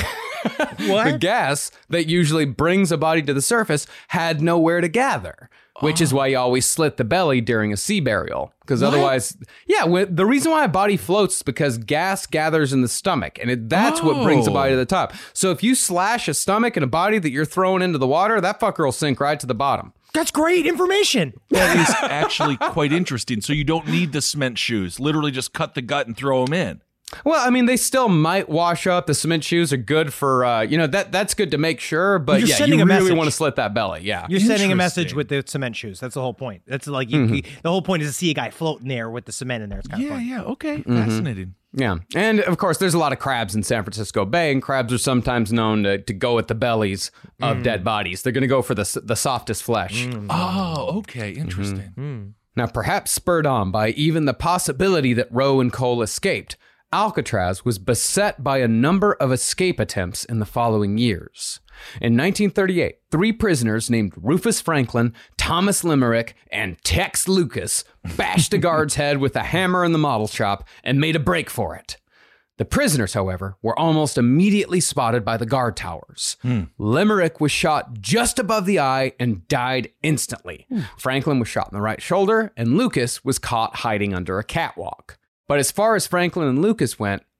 Speaker 6: the gas that usually brings a body to the surface had nowhere to gather. Which is why you always slit the belly during a sea burial. Because otherwise, yeah, when, the reason why a body floats is because gas gathers in the stomach. And it, that's what brings a body to the top. So if you slash a stomach and a body that you're throwing into the water, that fucker will sink right to the bottom.
Speaker 4: That's great information.
Speaker 5: That is actually quite interesting. So you don't need the cement shoes. Literally just cut the gut and throw them in.
Speaker 6: Well, I mean, they still might wash up. The cement shoes are good for, uh, you know, that that's good to make sure. But
Speaker 4: You're
Speaker 6: yeah,
Speaker 4: sending
Speaker 6: you
Speaker 4: a
Speaker 6: really
Speaker 4: message.
Speaker 6: want to slit that belly. Yeah.
Speaker 4: You're sending a message
Speaker 5: Interesting.
Speaker 4: with the cement shoes. That's the whole point. That's like you,
Speaker 6: Mm-hmm.
Speaker 4: you- the whole point is to see a guy floating there with the cement in there. It's kind of
Speaker 5: Yeah,
Speaker 4: fun.
Speaker 5: yeah. Okay. Fascinating.
Speaker 6: Yeah. And of course, there's a lot of crabs in San Francisco Bay, and crabs are sometimes known to, to go at the bellies of dead bodies. They're going to go for the, s- the softest flesh.
Speaker 5: Oh, okay. Interesting.
Speaker 6: Now, perhaps spurred on by even the possibility that Rowe and Cole escaped, Alcatraz was beset by a number of escape attempts in the following years. In nineteen thirty-eight, three prisoners named Rufus Franklin, Thomas Limerick, and Tex Lucas bashed a guard's head with a hammer in the model shop and made a break for it. The prisoners, however, were almost immediately spotted by the guard towers. Limerick was shot just above the eye and died instantly. Franklin was shot in the right shoulder, and Lucas was caught hiding under a catwalk. But as far as Franklin and Lucas went,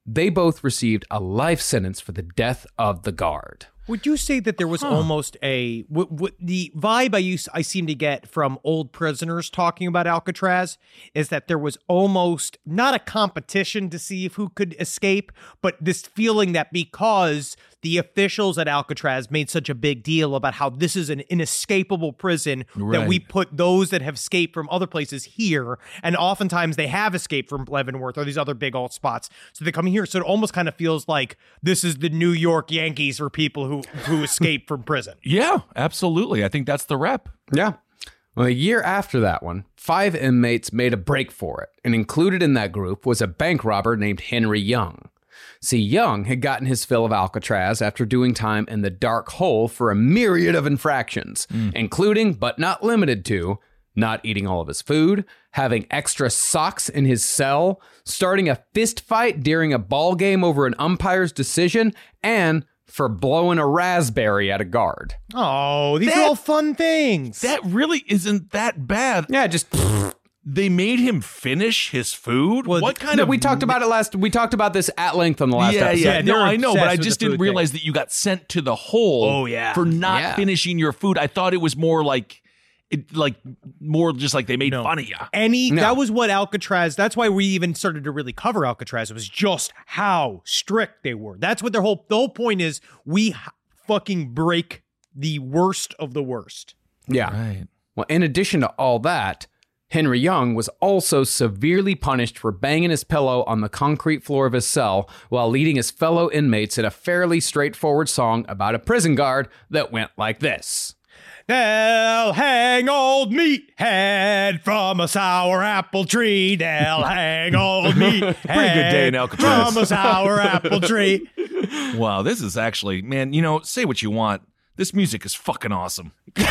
Speaker 6: they both received a life sentence for the death of the guard.
Speaker 4: Would you say that there was huh. almost a w- w- the vibe I used I seem to get from old prisoners talking about Alcatraz is that there was almost not a competition to see if who could escape, but this feeling that because the officials at Alcatraz made such a big deal about how this is an inescapable prison
Speaker 5: right.
Speaker 4: that we put those that have escaped from other places here, and oftentimes they have escaped from Leavenworth or these other big old spots, so they come here. So it almost kind of feels like this is the New York Yankees for people who who escape from prison.
Speaker 5: Yeah, absolutely. I think that's the rep.
Speaker 6: Yeah. Well, a year after that one, five inmates made a break for it, and included in that group was a bank robber named Henry Young. See, Young had gotten his fill of Alcatraz after doing time in the dark hole for a myriad of infractions, mm. including, but not limited to, not eating all of his food, having extra socks in his cell, starting a fist fight during a ball game over an umpire's decision, and for blowing a raspberry at a guard.
Speaker 4: Oh, these
Speaker 5: that,
Speaker 4: are all fun things.
Speaker 5: That really isn't that bad.
Speaker 6: Yeah, just...
Speaker 5: They made him finish his food?
Speaker 6: Well,
Speaker 5: what kind
Speaker 6: no,
Speaker 5: of...
Speaker 6: We talked about it last... We talked about this at length on the last
Speaker 5: yeah,
Speaker 6: episode.
Speaker 5: Yeah, no, I know, but I just didn't realize
Speaker 4: thing.
Speaker 5: that you got sent to the hole
Speaker 4: oh, yeah.
Speaker 5: for not
Speaker 6: yeah.
Speaker 5: finishing your food. I thought it was more like... It, like more just like they made
Speaker 4: no.
Speaker 5: fun of you.
Speaker 4: Any
Speaker 6: no.
Speaker 4: that was what Alcatraz. That's why we even started to really cover Alcatraz. It was just how strict they were. That's what their whole the whole point is. We h- fucking break the worst of the worst.
Speaker 6: Yeah.
Speaker 5: Right.
Speaker 6: Well, in addition to all that, Henry Young was also severely punished for banging his pillow on the concrete floor of his cell while leading his fellow inmates in a fairly straightforward song about a prison guard that went like this.
Speaker 4: They'll hang old meathead from a sour apple tree. They'll hang old meathead
Speaker 5: Pretty good day in Alcatraz.
Speaker 4: from a sour apple tree.
Speaker 5: Wow, this is actually, man, you know, say what you want. This music is fucking awesome.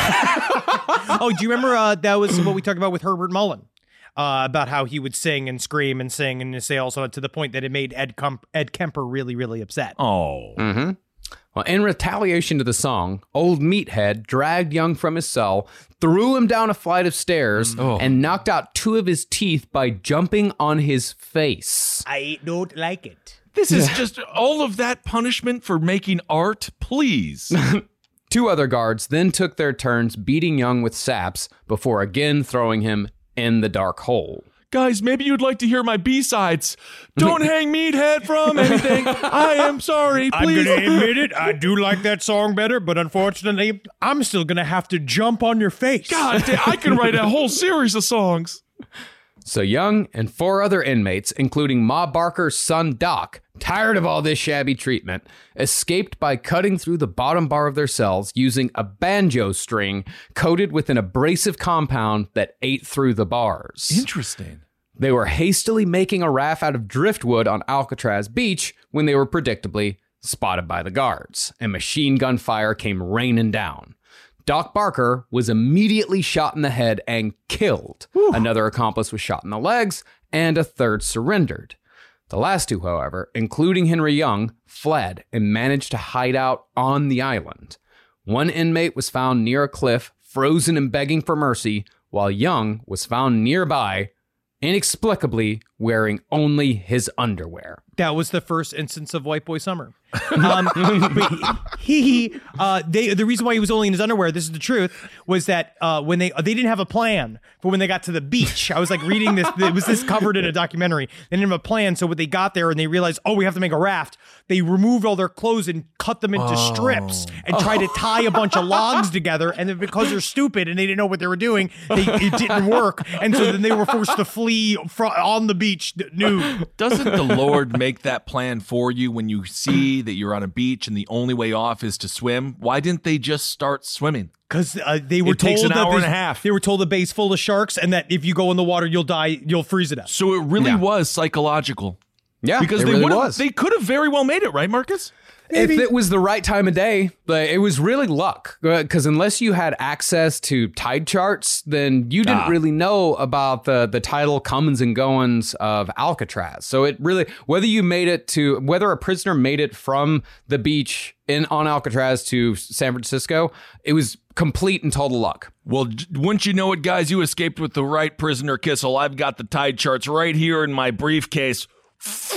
Speaker 4: Oh, do you remember uh, that was what we talked about with Herbert Mullen? Uh, about how he would sing and scream and sing and say also to the point that it made Ed, Kemp- Ed Kemper really, really upset.
Speaker 5: Oh.
Speaker 6: Mm-hmm. Well, in retaliation to the song, Old Meathead dragged Young from his cell, threw him down a flight of stairs,
Speaker 5: oh.
Speaker 6: and knocked out two of his teeth by jumping on his face.
Speaker 4: I don't like it.
Speaker 5: This is just all of that punishment for making art, please.
Speaker 6: Two other guards then took their turns beating Young with saps before again throwing him in the dark hole.
Speaker 5: Guys, maybe you'd like to hear my B-sides. Don't hang Meathead from anything. I am sorry, please.
Speaker 4: I'm going to admit it. I do like that song better, but unfortunately, I'm still going to have to jump on your face.
Speaker 5: God damn, I can write a whole series of songs.
Speaker 6: So Young and four other inmates, including Ma Barker's son Doc, tired of all this shabby treatment, escaped by cutting through the bottom bar of their cells using a banjo string coated with an abrasive compound that ate through the bars.
Speaker 5: Interesting.
Speaker 6: They were hastily making a raft out of driftwood on Alcatraz Beach when they were predictably spotted by the guards, and machine gun fire came raining down. Doc Barker was immediately shot in the head and killed. Whew. Another accomplice was shot in the legs, and a third surrendered. The last two, however, including Henry Young, fled and managed to hide out on the island. One inmate was found near a cliff, frozen and begging for mercy, while Young was found nearby, inexplicably wearing only his underwear.
Speaker 4: That was the first instance of White Boy Summer. Um, but he, uh, they, the reason why he was only in his underwear, this is the truth, was that uh, when they they didn't have a plan for when they got to the beach. I was like reading this, it was this covered in a documentary. They didn't have a plan, so when they got there and they realized, oh, we have to make a raft, they removed all their clothes and cut them into
Speaker 5: oh.
Speaker 4: strips and tried to tie a bunch of logs together. And then because they're stupid and they didn't know what they were doing, they, it didn't work. And so then they were forced to flee fr- on the beach nude.
Speaker 5: Doesn't the Lord make that plan for you when you see that you're on a beach and the only way off is to swim? Why didn't they just start swimming?
Speaker 4: Because uh, they were
Speaker 5: it
Speaker 4: told
Speaker 5: takes an
Speaker 4: that
Speaker 5: hour and a
Speaker 4: this-
Speaker 5: half.
Speaker 4: They were told the bay's full of sharks and that if you go in the water, you'll die. You'll freeze to death.
Speaker 5: So it really
Speaker 6: Yeah.
Speaker 5: was psychological.
Speaker 6: Yeah,
Speaker 5: because
Speaker 6: it
Speaker 5: they
Speaker 6: really
Speaker 5: would've-
Speaker 6: was.
Speaker 5: They could have very well made it, right, Marcus?
Speaker 6: If it was the right time of day, but it was really luck. Because unless you had access to tide charts, then you didn't
Speaker 5: Ah.
Speaker 6: really know about the, the tidal comings and goings of Alcatraz. So it really, whether you made it to, whether a prisoner made it from the beach in on Alcatraz to San Francisco, it was complete and total luck.
Speaker 5: Well, j- wouldn't you know it, guys? You escaped with the right prisoner, Kissel. I've got the tide charts right here in my briefcase.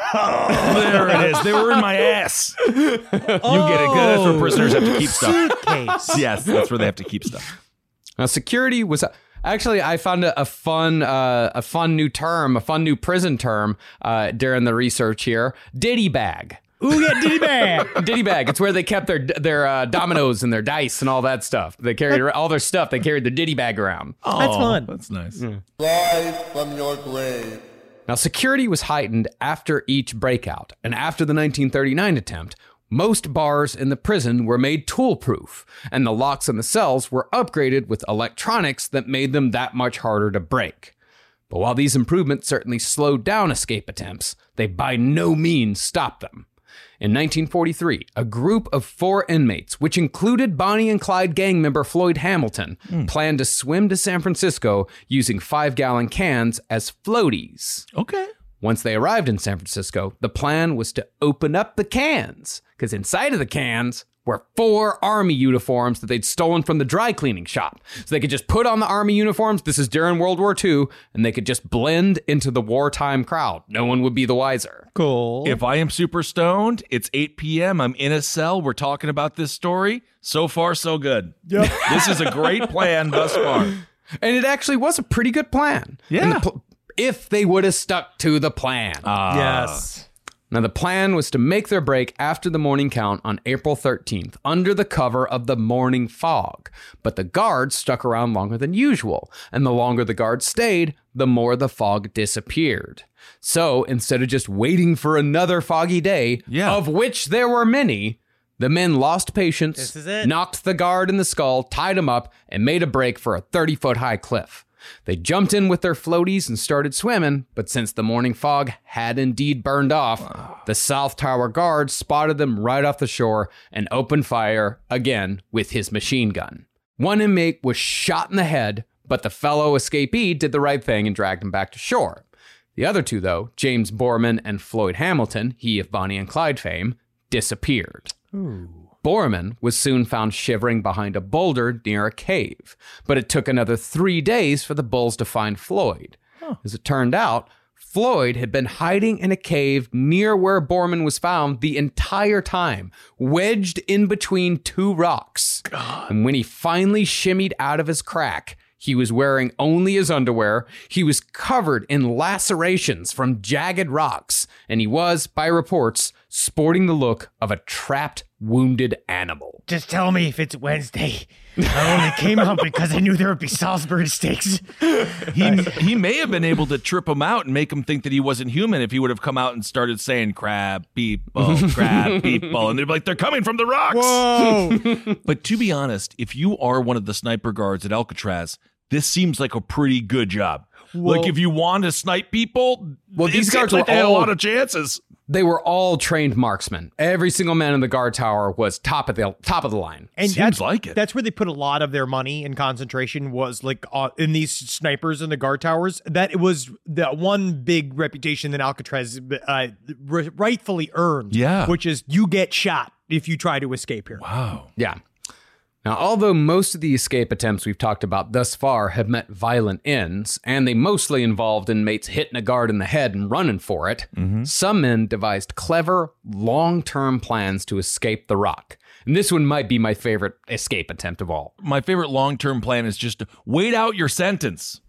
Speaker 5: There it is. They were in my ass. You get it. That's where prisoners have to keep stuff.
Speaker 4: Suitcase.
Speaker 5: Yes, that's where they have to keep stuff.
Speaker 6: Now, security was actually, I found a, a fun, uh, a fun new term, a fun new prison term uh, during the research here. Ditty bag.
Speaker 4: Ooh, yeah, ditty bag.
Speaker 6: Ditty bag. It's where they kept their their uh, dominoes and their dice and all that stuff. They carried all their stuff. They carried their ditty bag around.
Speaker 4: That's fun.
Speaker 5: That's nice.
Speaker 3: Rise from your grave.
Speaker 6: Now, security was heightened after each breakout, and after the nineteen thirty-nine attempt, most bars in the prison were made tool-proof, and the locks in the cells were upgraded with electronics that made them that much harder to break. But while these improvements certainly slowed down escape attempts, they by no means stopped them. In nineteen forty-three, a group of four inmates, which included Bonnie and Clyde gang member Floyd Hamilton, mm. planned to swim to San Francisco using five-gallon cans as floaties.
Speaker 5: Okay.
Speaker 6: Once they arrived in San Francisco, the plan was to open up the cans, because inside of the cans were four Army uniforms that they'd stolen from the dry cleaning shop. So they could just put on the Army uniforms, this is during World War Two, and they could just blend into the wartime crowd. No one would be the wiser.
Speaker 4: Cool.
Speaker 5: If I am super stoned, it's eight p.m., I'm in a cell, we're talking about this story. So far, so good. Yep. This is a great plan thus far.
Speaker 6: And it actually was a pretty good plan.
Speaker 5: Yeah.
Speaker 6: The pl- if they would have stuck to the plan.
Speaker 5: Uh,
Speaker 4: yes.
Speaker 6: Now, the plan was to make their break after the morning count on April thirteenth, under the cover of the morning fog. But the guards stuck around longer than usual, and the longer the guards stayed, the more the fog disappeared. So, instead of just waiting for another foggy day,
Speaker 5: yeah.
Speaker 6: of which there were many, the men lost patience,
Speaker 4: This is it.
Speaker 6: knocked the guard in the skull, tied him up, and made a break for a thirty-foot high cliff. They jumped in with their floaties and started swimming, but since the morning fog had indeed burned off, the South Tower guard spotted them right off the shore and opened fire again with his machine gun. One inmate was shot in the head, but the fellow escapee did the right thing and dragged him back to shore. The other two, though, James Borman and Floyd Hamilton, he of Bonnie and Clyde fame, disappeared. Ooh. Borman was soon found shivering behind a boulder near a cave, but it took another three days for the bulls to find Floyd. Huh. As it turned out, Floyd had been hiding in a cave near where Borman was found the entire time, wedged in between two rocks. God. And when he finally shimmied out of his crack, he was wearing only his underwear, he was covered in lacerations from jagged rocks, and he was, by reports, sporting the look of a trapped, wounded animal.
Speaker 4: Just tell me if it's Wednesday. I only came out because I knew there would be Salisbury steaks.
Speaker 5: He he may have been able to trip him out and make him think that he wasn't human if he would have come out and started saying crab people, crab people, and they'd be like, they're coming from the rocks.
Speaker 4: Whoa.
Speaker 5: But to be honest, if you are one of the sniper guards at Alcatraz, this seems like a pretty good job.
Speaker 4: Well,
Speaker 5: like if you want to snipe people,
Speaker 6: well, these
Speaker 5: it
Speaker 6: guards
Speaker 5: seems like
Speaker 6: were
Speaker 5: they had a
Speaker 6: all-
Speaker 5: lot of chances.
Speaker 6: They were all trained marksmen. Every single man in the guard tower was top of the top of the line.
Speaker 4: And
Speaker 5: Seems
Speaker 4: that's,
Speaker 5: like it.
Speaker 4: That's where they put a lot of their money and concentration was like uh, in these snipers in the guard towers. That it was the one big reputation that Alcatraz uh, r- rightfully earned.
Speaker 5: Yeah.
Speaker 4: Which is you get shot if you try to escape here.
Speaker 5: Wow.
Speaker 6: Yeah. Now, although most of the escape attempts we've talked about thus far have met violent ends, and they mostly involved inmates hitting a guard in the head and running for it, mm-hmm. some men devised clever, long-term plans to escape the rock. And this one might be my favorite escape attempt of all.
Speaker 5: My favorite long-term plan is just to wait out your sentence.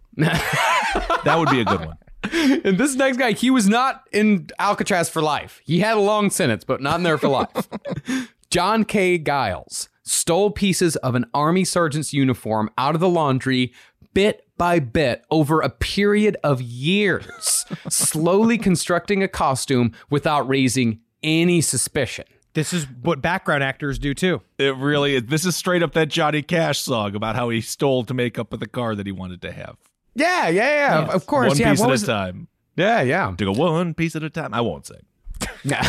Speaker 5: That would be a good one.
Speaker 6: And this next guy, he was not in Alcatraz for life. He had a long sentence, but not in there for life. John K. Giles stole pieces of an Army sergeant's uniform out of the laundry bit by bit over a period of years, slowly constructing a costume without raising any suspicion.
Speaker 4: This is what background actors do too.
Speaker 5: It really is. This is straight up that Johnny Cash song about how he stole to make up with the car that he wanted to have.
Speaker 6: Yeah, yeah, yeah,
Speaker 5: Yes.
Speaker 6: of course.
Speaker 5: One
Speaker 6: yeah,
Speaker 5: piece
Speaker 6: what
Speaker 5: at
Speaker 6: was
Speaker 5: a
Speaker 6: it?
Speaker 5: time.
Speaker 6: Yeah, yeah.
Speaker 5: To go one piece at a time. I won't sing.
Speaker 6: Yeah.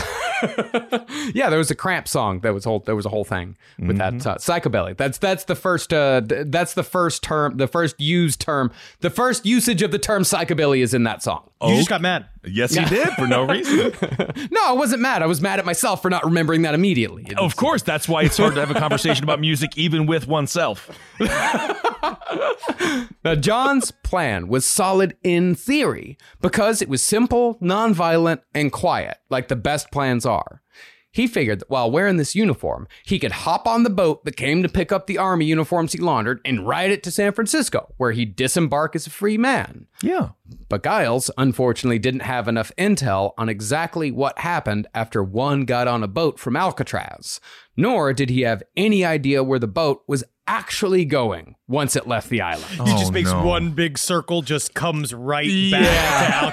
Speaker 6: Yeah, there was a Cramp song that was whole. There was a whole thing with
Speaker 5: Mm-hmm.
Speaker 6: that uh, psychobilly. That's that's the first. Uh, th- that's the first term. The first used term. The first usage of the term psychobilly is in that song.
Speaker 4: You just got mad.
Speaker 5: Yes, he did, for no reason.
Speaker 6: No, I wasn't mad. I was mad at myself for not remembering that immediately.
Speaker 5: Of course, that's why it's hard to have a conversation about music even with oneself.
Speaker 6: Now, John's plan was solid in theory because it was simple, nonviolent, and quiet, like the best plans are. He figured that while wearing this uniform, he could hop on the boat that came to pick up the army uniforms he laundered and ride it to San Francisco, where he'd disembark as a free man.
Speaker 5: Yeah.
Speaker 6: But Giles, unfortunately, didn't have enough intel on exactly what happened after one got on a boat from Alcatraz, nor did he have any idea where the boat was actually going once it left the island.
Speaker 4: He
Speaker 5: Oh,
Speaker 4: just makes
Speaker 5: no.
Speaker 4: one big circle, just comes right back to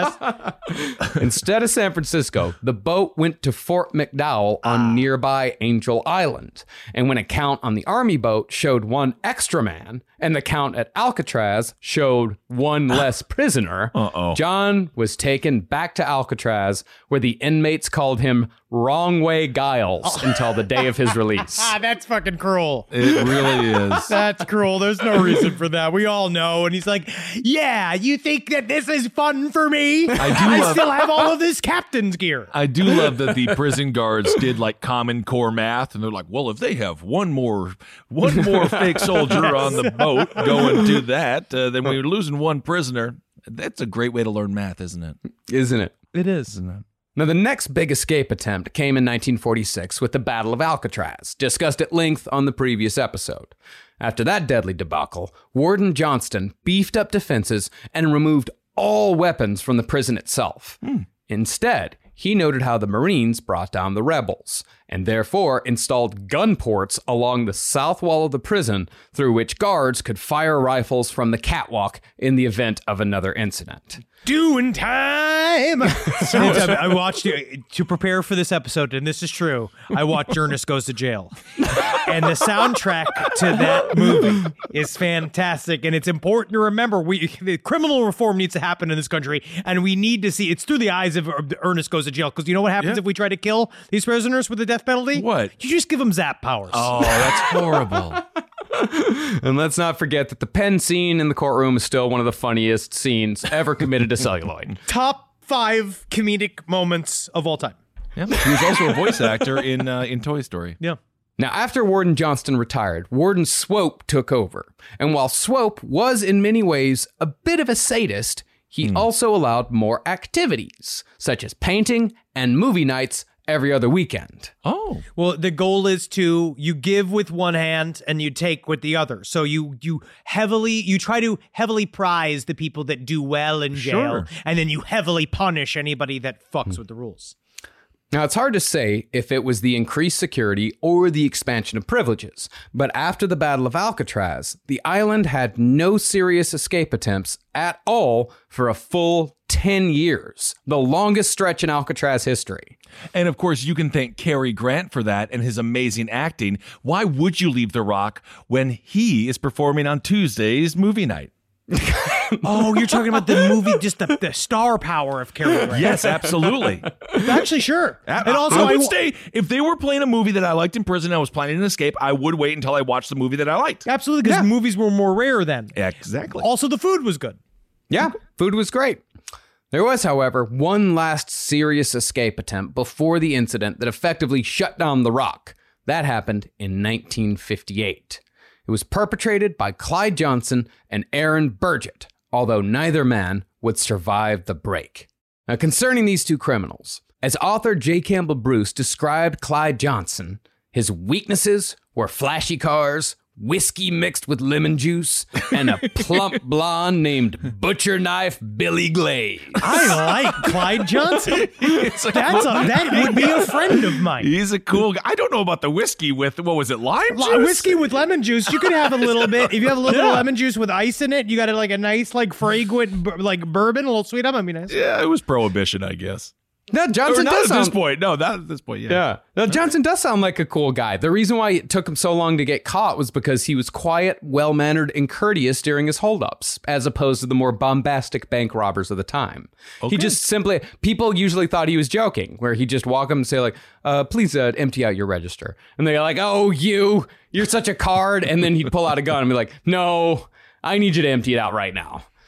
Speaker 4: Alcatraz.
Speaker 6: Instead of San Francisco, the boat went to Fort McDowell on nearby Angel Island. And when a count on the army boat showed one extra man, and the count at Alcatraz showed one less prisoner,
Speaker 5: Uh-oh.
Speaker 6: John was taken back to Alcatraz, where the inmates called him Wrong Way Giles until the day of his release.
Speaker 4: Ah, that's fucking cruel.
Speaker 5: It really is.
Speaker 4: That's cruel. There's no reason for that. We all know. And he's like, yeah, you think that this is fun for me?
Speaker 5: I do love-
Speaker 4: still have all of this captain's gear.
Speaker 5: I do love that the prison guards did like Common Core math, and they're like, well, if they have one more one more fake soldier on the boat going to that, uh, then we're losing one prisoner. That's a great way to learn math, isn't it?
Speaker 6: Isn't it?
Speaker 5: It is, isn't it?
Speaker 6: Now, the next big escape attempt came in nineteen forty-six with the Battle of Alcatraz, discussed at length on the previous episode. After that deadly debacle, Warden Johnston beefed up defenses and removed all weapons from the prison itself. Hmm. Instead, he noted how the Marines brought down the rebels, and therefore installed gun ports along the south wall of the prison through which guards could fire rifles from the catwalk in the event of another incident.
Speaker 4: Doing time. Anytime I watched to prepare for this episode, and this is true. I watched Ernest Goes to Jail, and the soundtrack to that movie is fantastic. And it's important to remember: we the criminal reform needs to happen in this country, and we need to see it's through the eyes of Ernest Goes to Jail. Because you know what happens
Speaker 5: Yeah.
Speaker 4: if we try to kill these prisoners with the death penalty?
Speaker 5: What?
Speaker 4: You just give them zap powers.
Speaker 5: Oh, that's horrible.
Speaker 6: And let's not forget that the pen scene in the courtroom is still one of the funniest scenes ever committed to celluloid.
Speaker 4: Top five comedic moments of all time.
Speaker 5: Yeah. He was also a voice actor in uh, in Toy Story.
Speaker 4: Yeah.
Speaker 6: Now, after Warden Johnston retired, Warden Swope took over. And while Swope was in many ways a bit of a sadist, he also allowed more activities, such as painting and movie nights every other weekend.
Speaker 5: Oh.
Speaker 4: Well, the goal is to you give with one hand and you take with the other. So you you heavily you try to heavily prize the people that do well in jail,
Speaker 5: Sure.
Speaker 4: and then you heavily punish anybody that fucks with the rules.
Speaker 6: Now, it's hard to say if it was the increased security or the expansion of privileges, but after the Battle of Alcatraz, the island had no serious escape attempts at all for a full ten years, the longest stretch in Alcatraz history.
Speaker 5: And of course, you can thank Cary Grant for that and his amazing acting. Why would you leave The Rock when he is performing on Tuesday's movie night?
Speaker 4: Oh, you're talking about the movie, just the, the star power of Cary Grant.
Speaker 5: Yes, absolutely.
Speaker 4: Actually, sure.
Speaker 5: And
Speaker 4: And also,
Speaker 5: I
Speaker 4: I
Speaker 5: would
Speaker 4: wa-
Speaker 5: stay if they were playing a movie that I liked in prison and I was planning an escape. I would wait until I watched the movie that I liked.
Speaker 4: absolutely, because movies were more rare then.
Speaker 5: Exactly.
Speaker 4: Also, the food was good.
Speaker 6: Yeah, food was great. There was, however, one last serious escape attempt before the incident that effectively shut down The Rock. That happened in nineteen fifty-eight. It was perpetrated by Clyde Johnson and Aaron Burgett, although neither man would survive the break. Now, concerning these two criminals, as author J. Campbell Bruce described Clyde Johnson, his weaknesses were flashy cars, whiskey mixed with lemon juice, and a plump blonde named Butcher Knife Billy Glaze.
Speaker 4: I like Clyde Johnson. That's a, that would be a friend of mine.
Speaker 5: He's a cool guy. I don't know about the whiskey with, what was it, lime
Speaker 4: Li-
Speaker 5: juice?
Speaker 4: Whiskey with lemon juice, you could have a little bit. If you have a little bit of lemon juice with ice in it, you got it like a nice, like fragrant, bur- like bourbon, a little sweet up. I mean, nice.
Speaker 5: Yeah, it was prohibition, I guess.
Speaker 6: Now,
Speaker 5: Or
Speaker 6: Johnson
Speaker 5: not
Speaker 6: does
Speaker 5: at
Speaker 6: sound...
Speaker 5: this point. No, not at this point. Yeah.
Speaker 6: Yeah. Now, Johnson does sound like a cool guy. The reason why it took him so long to get caught was because he was quiet, well-mannered, and courteous during his holdups, as opposed to the more bombastic bank robbers of the time.
Speaker 5: Okay.
Speaker 6: He just simply, people usually thought he was joking, where he'd just walk up and say like, uh, please uh, empty out your register. And they're like, oh, you, you're such a card. And then he'd pull out a gun and be like, no, I need you to empty it out right now.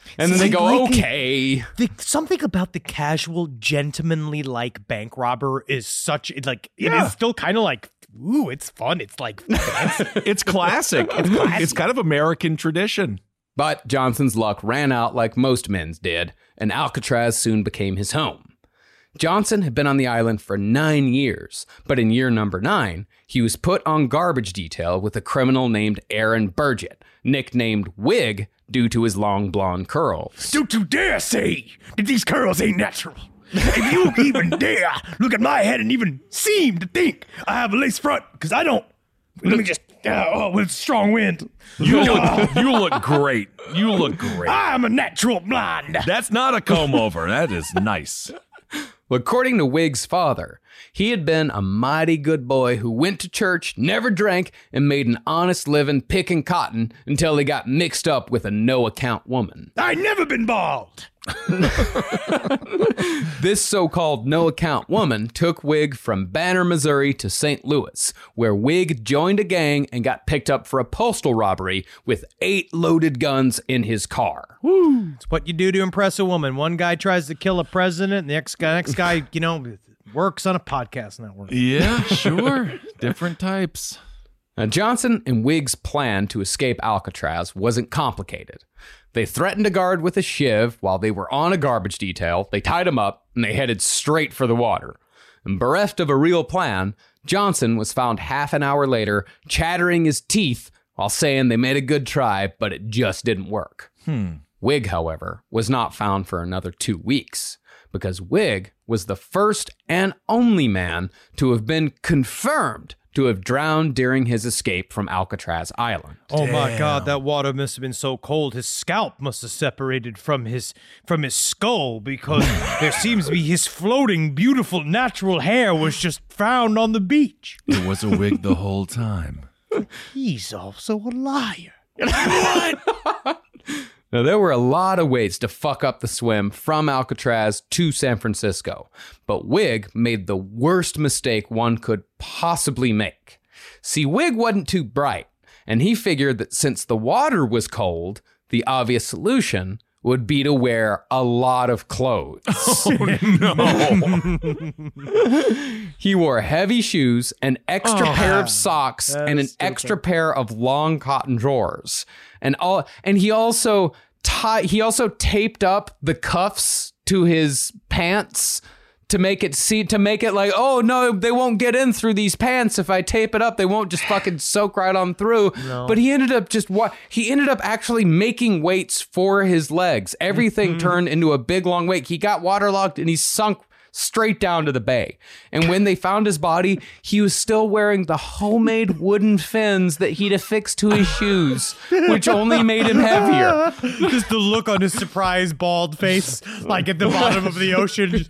Speaker 6: And then they go,
Speaker 4: Like the-
Speaker 6: okay.
Speaker 4: The, something about the casual, gentlemanly like bank robber is such like it
Speaker 5: Yeah.
Speaker 4: is still kind of like ooh, it's fun. It's like fancy.
Speaker 5: It's classic. It's, it's kind of American tradition.
Speaker 6: But Johnson's luck ran out like most men's did, and Alcatraz soon became his home. Johnson had been on the island for nine years, but in year number nine, he was put on garbage detail with a criminal named Aaron Burgett, nicknamed Wig due to his long blonde curls.
Speaker 4: Don't you dare say that these curls ain't natural. If you even dare look at my head and even seem to think I have a lace front, because I don't. Let me just, uh, oh, with strong wind.
Speaker 5: You look, you look great. You look great.
Speaker 4: I'm a natural blonde.
Speaker 5: That's not a comb over. That is nice.
Speaker 6: According to Wig's father, he had been a mighty good boy who went to church, never drank, and made an honest living picking cotton until he got mixed up with a no-account woman.
Speaker 4: I never been bald.
Speaker 6: This so-called no-account woman took Wig from Banner, Missouri to Saint Louis, where Wig joined a gang and got picked up for a postal robbery with eight loaded guns in his car.
Speaker 4: It's what you do to impress a woman. One guy tries to kill a president, and the next guy, next guy, you know, works on a podcast network.
Speaker 5: Yeah, sure. Different types.
Speaker 6: Now, Johnson and Wig's plan to escape Alcatraz wasn't complicated. They threatened a guard with a shiv while they were on a garbage detail, they tied him up, and they headed straight for the water. And bereft of a real plan, Johnson was found half an hour later chattering his teeth while saying they made a good try, but it just didn't work.
Speaker 5: Hmm.
Speaker 6: Wig, however, was not found for another two weeks, because Wig was the first and only man to have been confirmed to have drowned during his escape from Alcatraz Island.
Speaker 4: Oh my God, that water must have been so cold. His scalp must have separated from his from his skull because there seems to be his floating, beautiful, natural hair was just found on the beach.
Speaker 5: It was a wig the whole time.
Speaker 4: He's also a liar.
Speaker 6: Now, there were a lot of ways to fuck up the swim from Alcatraz to San Francisco, but Wig made the worst mistake one could possibly make. See, Wig wasn't too bright, and he figured that since the water was cold, the obvious solution would be to wear a lot of clothes.
Speaker 5: Oh, no.
Speaker 6: He wore heavy shoes, an extra
Speaker 5: Oh,
Speaker 6: pair of socks,
Speaker 4: that
Speaker 6: and an
Speaker 4: is stupid.
Speaker 6: extra pair of long cotton drawers. And all and he also tie he also taped up the cuffs to his pants to make it see to make it like, oh no, they won't get in through these pants if I tape it up. They won't just fucking soak right on through.
Speaker 4: No.
Speaker 6: But he ended up just what he ended up actually making weights for his legs. Everything
Speaker 4: Mm-hmm.
Speaker 6: turned into a big long weight. He got waterlogged and he sunk straight down to the bay. And when they found his body, he was still wearing the homemade wooden fins that he'd affixed to his shoes, which only made him heavier.
Speaker 4: Just the look on his surprised bald face, like at the bottom of the ocean.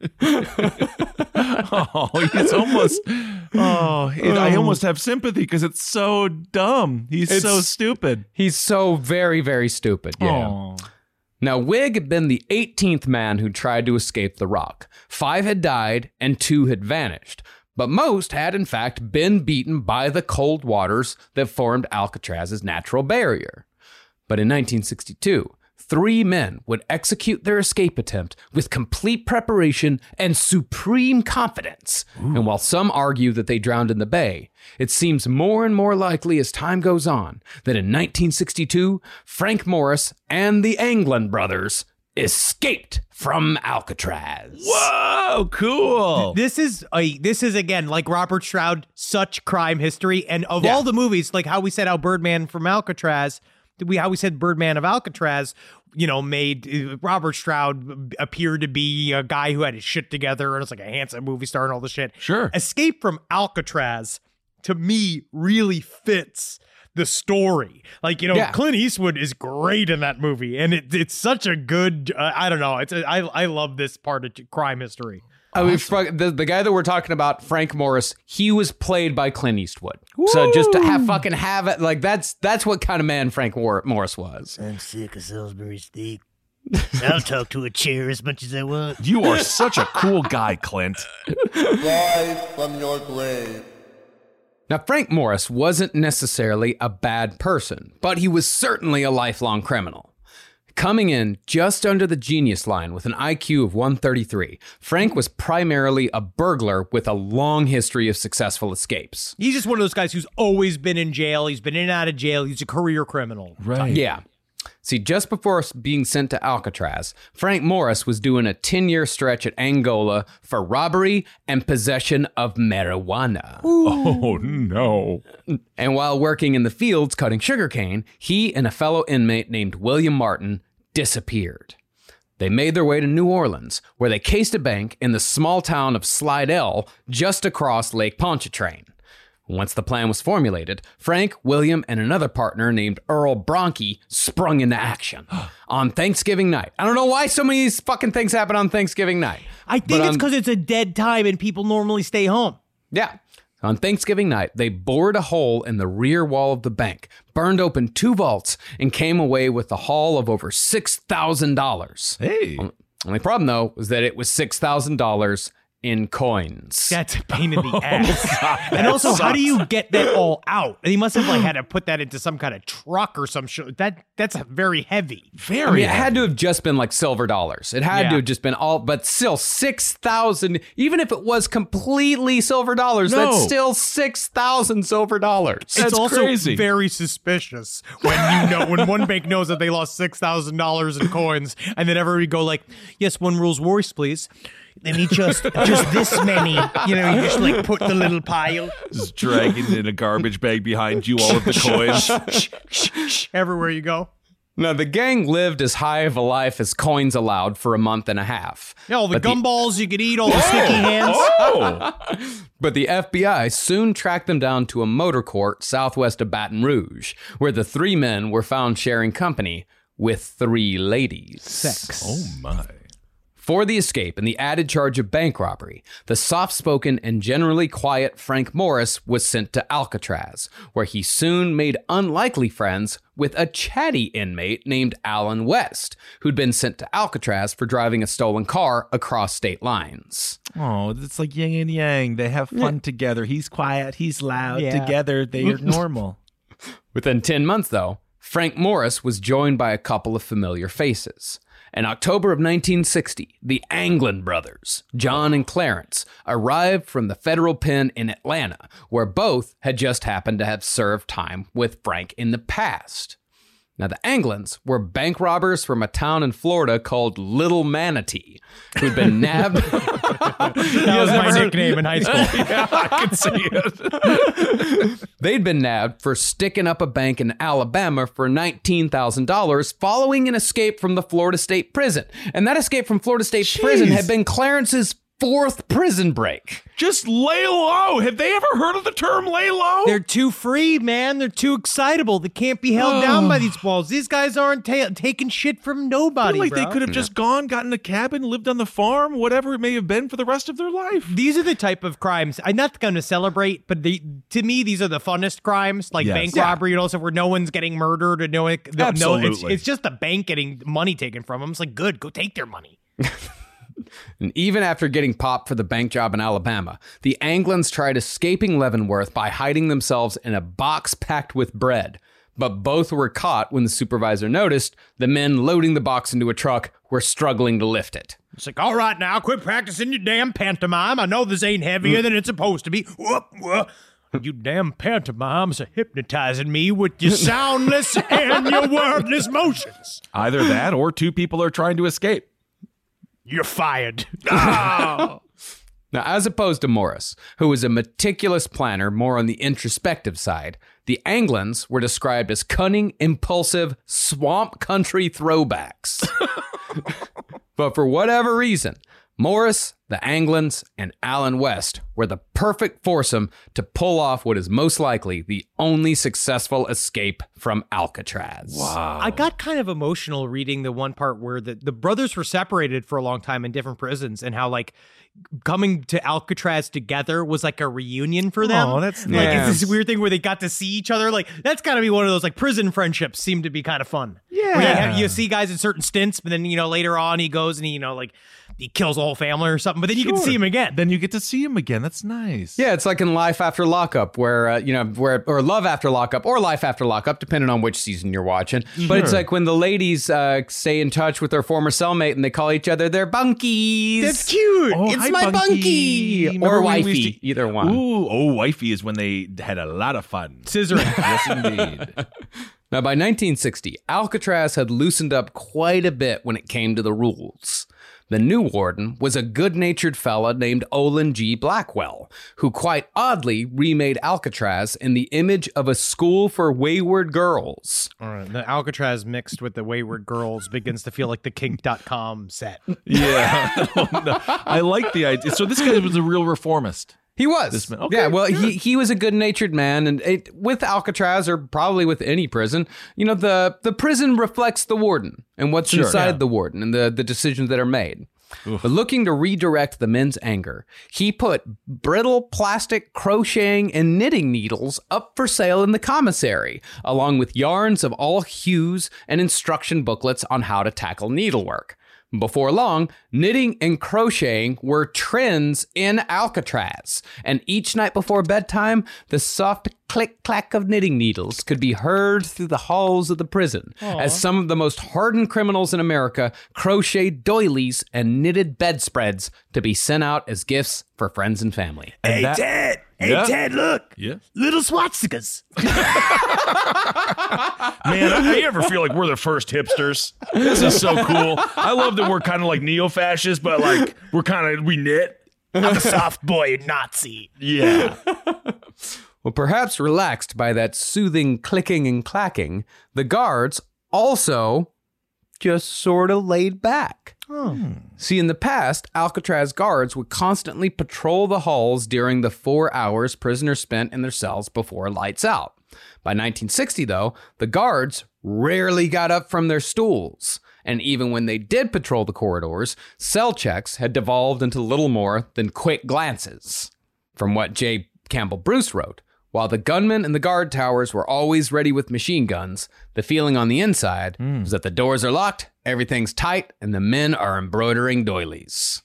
Speaker 5: Oh, it's almost. Oh, it, I almost have sympathy because it's so dumb. He's
Speaker 6: It's-
Speaker 5: so stupid.
Speaker 6: He's so very, very stupid. Yeah.
Speaker 5: Oh.
Speaker 6: Now, Wig had been the eighteenth man who tried to escape the rock. Five had died and two had vanished. But most had, in fact, been beaten by the cold waters that formed Alcatraz's natural barrier. But in nineteen sixty-two, three men would execute their escape attempt with complete preparation and supreme confidence. Ooh. And while some argue that they drowned in the bay, it seems more and more likely as time goes on that in nineteen sixty-two, Frank Morris and the Anglin brothers escaped from Alcatraz.
Speaker 5: Whoa, cool.
Speaker 4: This is a this is again like Robert Stroud, such crime history, and of
Speaker 6: Yeah.
Speaker 4: all the movies, like how we said how Birdman from Alcatraz, we how we said Birdman of Alcatraz, you know, made uh, Robert Stroud appear to be a guy who had his shit together and it's like a handsome movie star and all the shit.
Speaker 5: Sure.
Speaker 4: Escape from Alcatraz to me really fits the story. Like, you know,
Speaker 6: Yeah.
Speaker 4: Clint Eastwood is great in that movie, and it, it's such a good. Uh, I don't know. It's a, I I love this part of crime history.
Speaker 6: I mean, fuck, the, the guy that we're talking about, Frank Morris, he was played by Clint Eastwood. So just to have fucking have it, like that's that's what kind of man Frank War- Morris was.
Speaker 4: I'm sick of Salisbury steak. I'll talk to a chair as much as I want.
Speaker 5: You are such a cool guy, Clint.
Speaker 3: Rise from your grave.
Speaker 6: Now, Frank Morris wasn't necessarily a bad person, but he was certainly a lifelong criminal. Coming in just under the genius line with an I Q of one thirty-three, Frank was primarily a burglar with a long history of successful escapes.
Speaker 4: He's just one of those guys who's always been in jail. He's been in and out of jail. He's a career criminal.
Speaker 5: Right.
Speaker 6: Yeah. See, just before being sent to Alcatraz, Frank Morris was doing a ten-year stretch at Angola for robbery and possession of marijuana.
Speaker 5: Oh, no.
Speaker 6: And while working in the fields cutting sugarcane, he and a fellow inmate named William Martin disappeared. They made their way to New Orleans, where they cased a bank in the small town of Slidell, just across Lake Pontchartrain. Once the plan was formulated, Frank, William, and another partner named Earl Bronte sprung into action on Thanksgiving night. I don't know why so many of these fucking things happen on Thanksgiving night.
Speaker 4: I think
Speaker 6: But
Speaker 4: it's
Speaker 6: on-
Speaker 4: because it's a dead time and people normally stay home.
Speaker 6: Yeah. On Thanksgiving night, they bored a hole in the rear wall of the bank, burned open two vaults, and came away with a haul of over six thousand dollars.
Speaker 5: Hey.
Speaker 6: Only problem, though, was that it was six thousand dollars in coins.
Speaker 4: That's a pain in the ass. And also, how do you get that all out? He must have like had to put that into some kind of truck or some shit. That that's very heavy.
Speaker 5: Very
Speaker 6: I mean, it had to have just been like silver dollars. It had
Speaker 4: Yeah.
Speaker 6: to have just been all, but still six thousand, even if it was completely silver dollars,
Speaker 5: No.
Speaker 6: that's still six thousand silver dollars.
Speaker 5: That's
Speaker 4: it's also
Speaker 5: crazy.
Speaker 4: very suspicious when you know when one bank knows that they lost six thousand dollars in coins, and then everybody go like, "Yes, one rules Royce, please." Let me just just this many. You know, you just like put the little pile
Speaker 5: Just dragging in a garbage bag behind you all of the coins.
Speaker 4: everywhere you go.
Speaker 6: Now, the gang lived as high of a life as coins allowed for a month and a half.
Speaker 4: Yeah, all the
Speaker 6: But the-
Speaker 4: gumballs you could eat, all the sticky hands.
Speaker 5: Oh.
Speaker 6: But the F B I soon tracked them down to a motor court southwest of Baton Rouge, where the three men were found sharing company with three ladies.
Speaker 4: Sex.
Speaker 5: Oh, my.
Speaker 6: For the escape and the added charge of bank robbery, the soft-spoken and generally quiet Frank Morris was sent to Alcatraz, where he soon made unlikely friends with a chatty inmate named Alan West, who'd been sent to Alcatraz for driving a stolen car across state lines.
Speaker 5: Oh, it's like yin and yang. They have fun together. He's quiet. He's loud.
Speaker 4: Yeah.
Speaker 5: Together, they are normal.
Speaker 6: Within ten months, though, Frank Morris was joined by a couple of familiar faces. In October of nineteen sixty, the Anglin brothers, John and Clarence, arrived from the federal pen in Atlanta, where both had just happened to have served time with Frank in the past. Now, the Anglins were bank robbers from a town in Florida called Little Manatee, who'd been nabbed.
Speaker 4: That was my nickname in high school.
Speaker 5: Yeah, I can see it.
Speaker 6: They'd been nabbed for sticking up a bank in Alabama for nineteen thousand dollars following an escape from the Florida State Prison. And that escape from Florida State Prison had been Clarence's fourth prison break.
Speaker 5: Just lay low. Have they ever heard of the term lay low?
Speaker 4: They're too free, man. They're too excitable. They can't be held down by these walls. These guys aren't ta- taking shit from
Speaker 5: I
Speaker 4: nobody,
Speaker 5: feel like
Speaker 4: bro.
Speaker 5: they could have just gone, gotten a cabin, lived on the farm, whatever it may have been for the rest of their life.
Speaker 4: These are the type of crimes I'm not going to celebrate, but the, to me, these are the funnest crimes, like
Speaker 5: Yes.
Speaker 4: bank
Speaker 6: Yeah.
Speaker 4: robbery and also where no one's getting murdered and no, no it's,
Speaker 5: Absolutely.
Speaker 4: it's just the bank getting money taken from them. It's like, good, go take their money.
Speaker 6: And even after getting popped for the bank job in Alabama, the Anglins tried escaping Leavenworth by hiding themselves in a box packed with bread. But both were caught when the supervisor noticed the men loading the box into a truck were struggling to lift it.
Speaker 4: It's like, all right, now quit practicing your damn pantomime. I know this ain't heavier than it's supposed to be. Whoop, whoop. You damn pantomimes are hypnotizing me with your soundless and your wordless motions.
Speaker 5: Either that or two people are trying to escape.
Speaker 4: You're fired.
Speaker 6: Now, as opposed to Morris, who was a meticulous planner more on the introspective side, the Anglins were described as cunning, impulsive, swamp country throwbacks. But for whatever reason, Morris, the Anglins, and Alan West were the perfect foursome to pull off what is most likely the only successful escape from Alcatraz.
Speaker 5: Wow.
Speaker 4: I got kind of emotional reading the one part where the, the brothers were separated for a long time in different prisons and how like coming to Alcatraz together was like a reunion for them.
Speaker 5: Oh, that's
Speaker 4: like
Speaker 6: nice.
Speaker 4: it's this weird thing where they got to see each other. Like that's got to be one of those like prison friendships seem to be kind of fun.
Speaker 5: Yeah.
Speaker 4: Where you, have, you see guys in certain stints, but then you know later on he goes and he you know like he kills the whole family or something something, but then you can
Speaker 5: Sure.
Speaker 4: see him again.
Speaker 5: Then you get to see him again. That's nice.
Speaker 6: Yeah, it's like in Life After Lockup, where uh, you know, where or Love After Lockup, or Life After Lockup, depending on which season you're watching. But it's
Speaker 5: Sure.
Speaker 6: like when the ladies uh, stay in touch with their former cellmate and they call each other their bunkies.
Speaker 4: That's cute.
Speaker 5: Oh,
Speaker 6: It's
Speaker 5: hi,
Speaker 6: my
Speaker 5: Bunky.
Speaker 6: bunkie.
Speaker 5: Remember
Speaker 6: Or
Speaker 5: when we
Speaker 6: wifey,
Speaker 5: used to-
Speaker 6: either one.
Speaker 5: Ooh, oh, wifey is when they had a lot of fun.
Speaker 4: Scissoring.
Speaker 5: Yes, indeed.
Speaker 6: Now, by nineteen sixty, Alcatraz had loosened up quite a bit when it came to the rules. The new warden was a good-natured fella named Olin G. Blackwell, who quite oddly remade Alcatraz in the image of a school for wayward girls.
Speaker 4: All right, the Alcatraz mixed with the Wayward Girls begins to feel like the kink dot com set.
Speaker 5: Yeah. No, I like the idea. So this guy was a real reformist.
Speaker 6: He was.
Speaker 5: This man- okay,
Speaker 6: yeah, well,
Speaker 5: good.
Speaker 6: he, he was a good-natured man, and it, with Alcatraz, or probably with any prison, you know, the, the prison reflects the warden and what's
Speaker 5: Sure,
Speaker 6: inside
Speaker 5: yeah.
Speaker 6: the warden and the, the decisions that are made. But looking to redirect the men's anger, he put brittle plastic crocheting and knitting needles up for sale in the commissary, along with yarns of all hues and instruction booklets on how to tackle needlework. Before long, knitting and crocheting were trends in Alcatraz, and each night before bedtime, the soft click-clack of knitting needles could be heard through the halls of the prison, as some of the most hardened criminals in America crocheted doilies and knitted bedspreads to be sent out as gifts for friends and family.
Speaker 5: And that-
Speaker 4: Ted. Hey,
Speaker 5: Yeah.
Speaker 4: Ted, look.
Speaker 5: Yeah.
Speaker 4: Little swastikas.
Speaker 5: Man, I, I ever feel like we're the first hipsters. This is so cool. I love that we're kind of like neo-fascists, but like we're kind of, we knit.
Speaker 4: I'm a soft boy Nazi.
Speaker 5: Yeah.
Speaker 6: Well, perhaps relaxed by that soothing clicking and clacking, the guards also just sort of laid back. See, in the past, Alcatraz guards would constantly patrol the halls during the four hours prisoners spent in their cells before lights out. By nineteen sixty, though, the guards rarely got up from their stools. And even when they did patrol the corridors, cell checks had devolved into little more than quick glances. From what J. Campbell Bruce wrote, while the gunmen in the guard towers were always ready with machine guns, the feeling on the inside was that the doors are locked, everything's tight, and the men are embroidering doilies.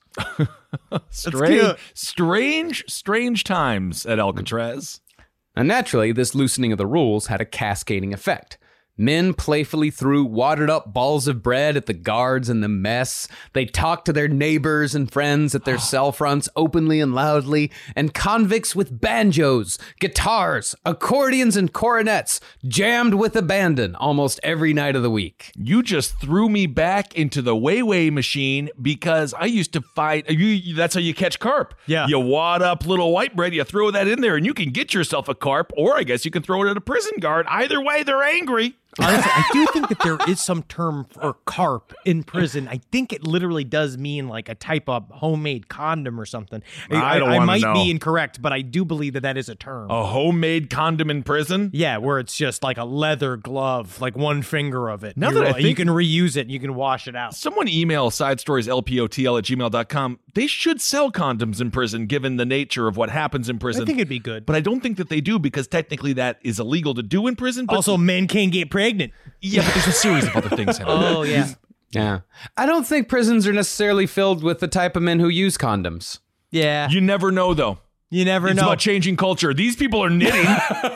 Speaker 5: Strange,
Speaker 4: cute.
Speaker 5: strange, strange times at Alcatraz.
Speaker 6: Now, naturally, this loosening of the rules had a cascading effect. Men playfully threw watered up balls of bread at the guards in the mess. They talked to their neighbors and friends at their cell fronts openly and loudly. And convicts with banjos, guitars, accordions, and cornets jammed with abandon almost every night of the week.
Speaker 5: You just threw me back into the way-way machine because I used to fight. You, that's how you catch carp.
Speaker 4: Yeah.
Speaker 5: You wad up little white bread, you throw that in there, and you can get yourself a carp, or I guess you can throw it at a prison guard. Either way, they're angry.
Speaker 4: Honestly, I do think that there is some term for carp in prison. I think it literally does mean like a type of homemade condom or something.
Speaker 5: I don't
Speaker 4: I,
Speaker 5: wanna
Speaker 4: might
Speaker 5: know.
Speaker 4: be incorrect, but I do believe that that is a term.
Speaker 5: A homemade condom in prison?
Speaker 4: Yeah, where it's just like a leather glove, like one finger of it.
Speaker 5: Now
Speaker 4: You-
Speaker 5: that I
Speaker 4: you
Speaker 5: think-
Speaker 4: can reuse it, you can wash it out.
Speaker 5: Someone email side stories L P O T L at gmail dot com. They should sell condoms in prison given the nature of what happens in prison.
Speaker 4: I think it'd be good.
Speaker 5: but I don't think that they do because technically that is illegal to do in prison. But
Speaker 4: Also, men can't get pregnant.
Speaker 5: yeah, but there's a series of other things. Henry.
Speaker 4: Oh, yeah.
Speaker 6: Yeah. I don't think prisons are necessarily filled with the type of men who use condoms.
Speaker 4: Yeah.
Speaker 5: You never know, though.
Speaker 4: You never
Speaker 5: It's
Speaker 4: know.
Speaker 5: about changing culture. These people are knitting.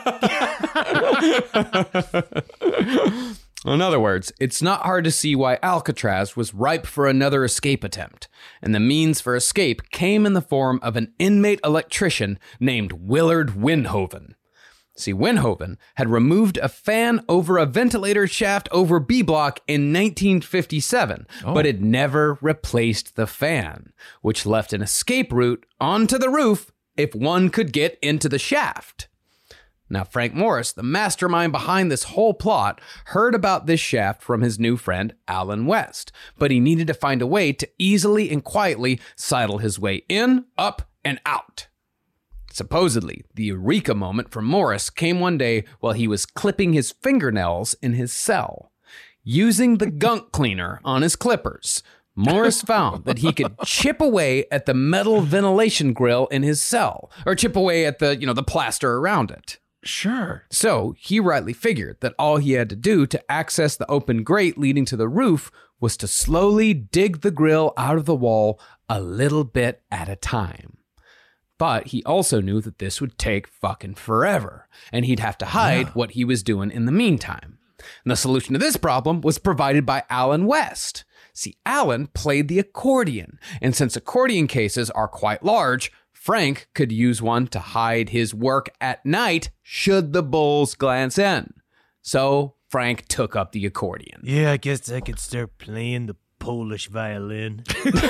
Speaker 6: In other words, it's not hard to see why Alcatraz was ripe for another escape attempt, and the means for escape came in the form of an inmate electrician named Willard Winhoven. See, Winhoven had removed a fan over a ventilator shaft over B Block in nineteen fifty-seven, but had never replaced the fan, which left an escape route onto the roof if one could get into the shaft. Now, Frank Morris, the mastermind behind this whole plot, heard about this shaft from his new friend, Alan West, but he needed to find a way to easily and quietly sidle his way in, up, and out. Supposedly, the eureka moment for Morris came one day while he was clipping his fingernails in his cell. Using the gunk cleaner on his clippers, Morris found that he could chip away at the metal ventilation grill in his cell, or chip away at the, you know, the plaster around it.
Speaker 5: Sure.
Speaker 6: So he rightly figured that all he had to do to access the open grate leading to the roof was to slowly dig the grill out of the wall a little bit at a time. But he also knew that this would take fucking forever, and he'd have to hide yeah. what he was doing in the meantime. And the solution to this problem was provided by Alan West. See, Alan played the accordion, and since accordion cases are quite large, Frank could use one to hide his work at night should the bulls glance in. So Frank took up the accordion.
Speaker 4: Yeah, I guess I could start playing the Polish violin.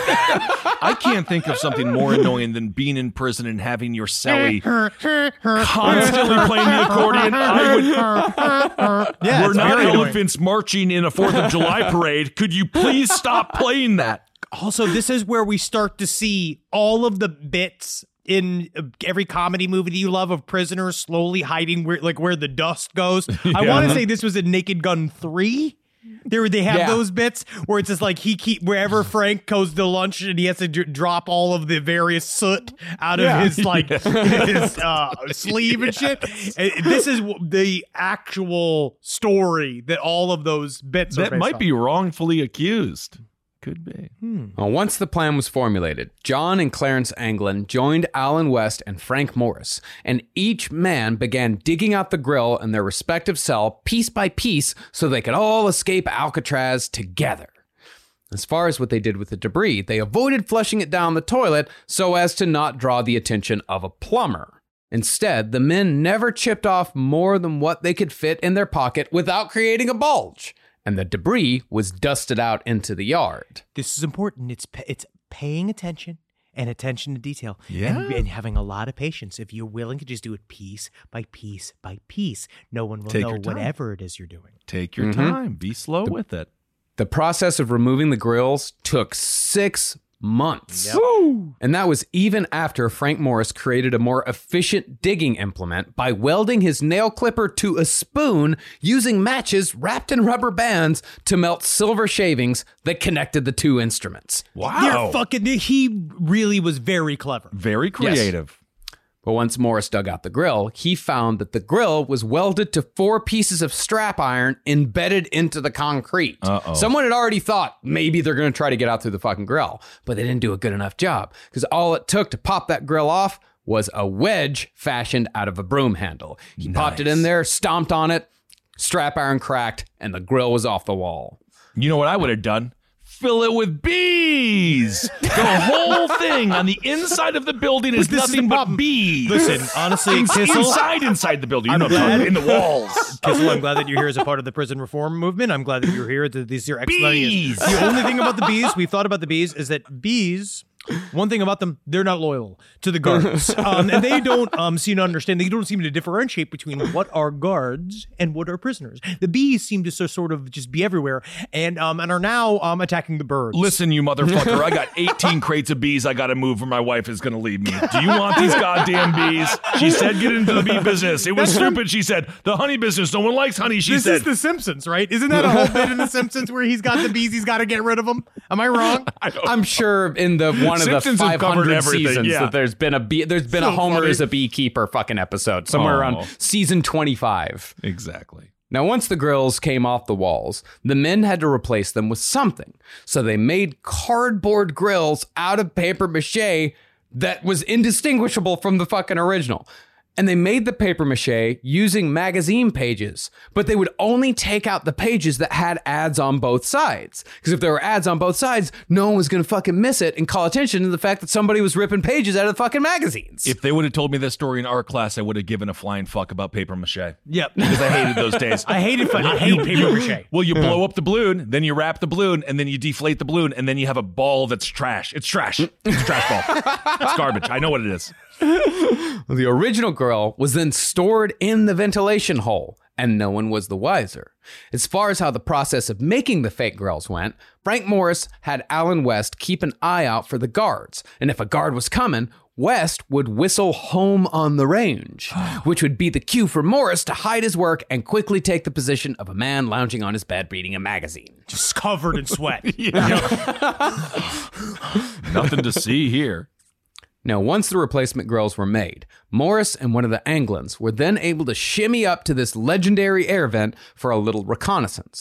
Speaker 5: I can't think of something more annoying than being in prison and having your cellie constantly playing the accordion. I would,
Speaker 4: yeah,
Speaker 5: we're not
Speaker 4: annoying.
Speaker 5: elephants marching in a fourth of July parade. Could you please stop playing that?
Speaker 4: Also, this is where we start to see all of the bits in every comedy movie that you love of prisoners slowly hiding where, like where the dust goes. Yeah. I want to say this was in Naked Gun three. There, they have yeah. those bits where it's just like he keep wherever Frank goes to lunch and he has to d- drop all of the various soot out of yeah. his like his uh, sleeve and shit. And this is the actual story that all of those bits
Speaker 5: that
Speaker 4: are based
Speaker 5: might
Speaker 4: on.
Speaker 5: be wrongfully accused. Could be.
Speaker 6: Hmm. Well, once the plan was formulated, John and Clarence Anglin joined Alan West and Frank Morris, and each man began digging out the grill in their respective cell piece by piece so they could all escape Alcatraz together. As far as what they did with the debris, they avoided flushing it down the toilet so as to not draw the attention of a plumber. Instead, the men never chipped off more than what they could fit in their pocket without creating a bulge. And the debris was dusted out into the yard.
Speaker 4: This is important. It's it's paying attention and attention to detail.
Speaker 5: Yeah.
Speaker 4: And, and having a lot of patience. If you're willing to just do it piece by piece by piece, no one will
Speaker 5: Take
Speaker 4: know
Speaker 5: your time.
Speaker 4: whatever it is you're doing.
Speaker 5: Take your
Speaker 6: Mm-hmm.
Speaker 5: time. Be slow
Speaker 6: the,
Speaker 5: with it.
Speaker 6: The process of removing the grills took six months.
Speaker 4: Yep.
Speaker 6: And that was even after Frank Morris created a more efficient digging implement by welding his nail clipper to a spoon using matches wrapped in rubber bands to melt silver shavings that connected the two instruments.
Speaker 5: Wow.
Speaker 4: You're fucking, he really was very clever.
Speaker 5: Very creative.
Speaker 6: Yes. But once Morris dug out the grill, he found that the grill was welded to four pieces of strap iron embedded into the concrete.
Speaker 5: Uh-oh.
Speaker 6: Someone had already thought maybe they're going to try to get out through the fucking grill, but they didn't do a good enough job because all it took to pop that grill off was a wedge fashioned out of a broom handle. He nice. popped it in there, stomped on it, strap iron cracked, and the grill was off the wall.
Speaker 5: You know what I would have done? Fill it with bees. The whole thing on the inside of the building is
Speaker 4: this
Speaker 5: nothing
Speaker 4: is
Speaker 5: but bees.
Speaker 4: Listen, honestly,
Speaker 5: In-
Speaker 4: Kissel,
Speaker 5: inside, inside the building. You
Speaker 4: I'm
Speaker 5: know,
Speaker 4: glad-
Speaker 5: in the walls.
Speaker 4: Kissel, I'm glad that you're here as a part of the prison reform movement. I'm glad that you're here. These are excellent
Speaker 5: Bees.
Speaker 4: ideas. The only thing about the bees, we've thought about the bees, is that bees, one thing about them, they're not loyal to the guards. Um, and they don't um, seem to understand, they don't seem to differentiate between what are guards and what are prisoners. The bees seem to so, sort of just be everywhere and um, and are now um, attacking the birds.
Speaker 5: Listen, you motherfucker, I got eighteen crates of bees I got to move or my wife is going to leave me. Do you want these goddamn bees? She said get into the bee business. It was
Speaker 4: That's
Speaker 5: stupid.
Speaker 4: from-
Speaker 5: She said the honey business. No one likes honey, she
Speaker 4: This
Speaker 5: said.
Speaker 4: is The Simpsons, right? Isn't that a whole bit in The Simpsons where he's got the bees, he's got to get rid of them? Am I wrong?
Speaker 5: I don't
Speaker 6: I'm sure in the one of
Speaker 5: Simpsons
Speaker 6: the
Speaker 5: have
Speaker 6: five
Speaker 5: covered
Speaker 6: hundred
Speaker 5: everything,
Speaker 6: seasons
Speaker 5: yeah.
Speaker 6: that there's been a bee, there's been
Speaker 4: So
Speaker 6: a Homer
Speaker 4: funny.
Speaker 6: as a beekeeper fucking episode somewhere
Speaker 5: Oh.
Speaker 6: around season twenty-five.
Speaker 5: Exactly.
Speaker 6: Now, once the grills came off the walls, the men had to replace them with something. So they made cardboard grills out of paper mache that was indistinguishable from the fucking original. And they made the paper mache using magazine pages, but they would only take out the pages that had ads on both sides. Because if there were ads on both sides, no one was going to fucking miss it and call attention to the fact that somebody was ripping pages out of the fucking magazines.
Speaker 5: If they would have told me this story in art class, I would have given a flying fuck about paper mache.
Speaker 4: Yep.
Speaker 5: Because I hated those days.
Speaker 4: I hated I hate paper mache.
Speaker 5: Well, you blow up the balloon, then you wrap the balloon, and then you deflate the balloon, and then you have a ball that's trash. It's trash. It's a trash ball. It's garbage. I know what it is.
Speaker 6: The original grill was then stored in the ventilation hole, and no one was the wiser. As far as how the process of making the fake grills went, Frank Morris had Alan West keep an eye out for the guards, and if a guard was coming, West would whistle home on the range, which would be the cue for Morris to hide his work and quickly take the position of a man lounging on his bed reading a magazine.
Speaker 4: Just covered in sweat.
Speaker 5: Nothing to see here.
Speaker 6: Now, once the replacement grills were made, Morris and one of the Anglins were then able to shimmy up to this legendary air vent for a little reconnaissance.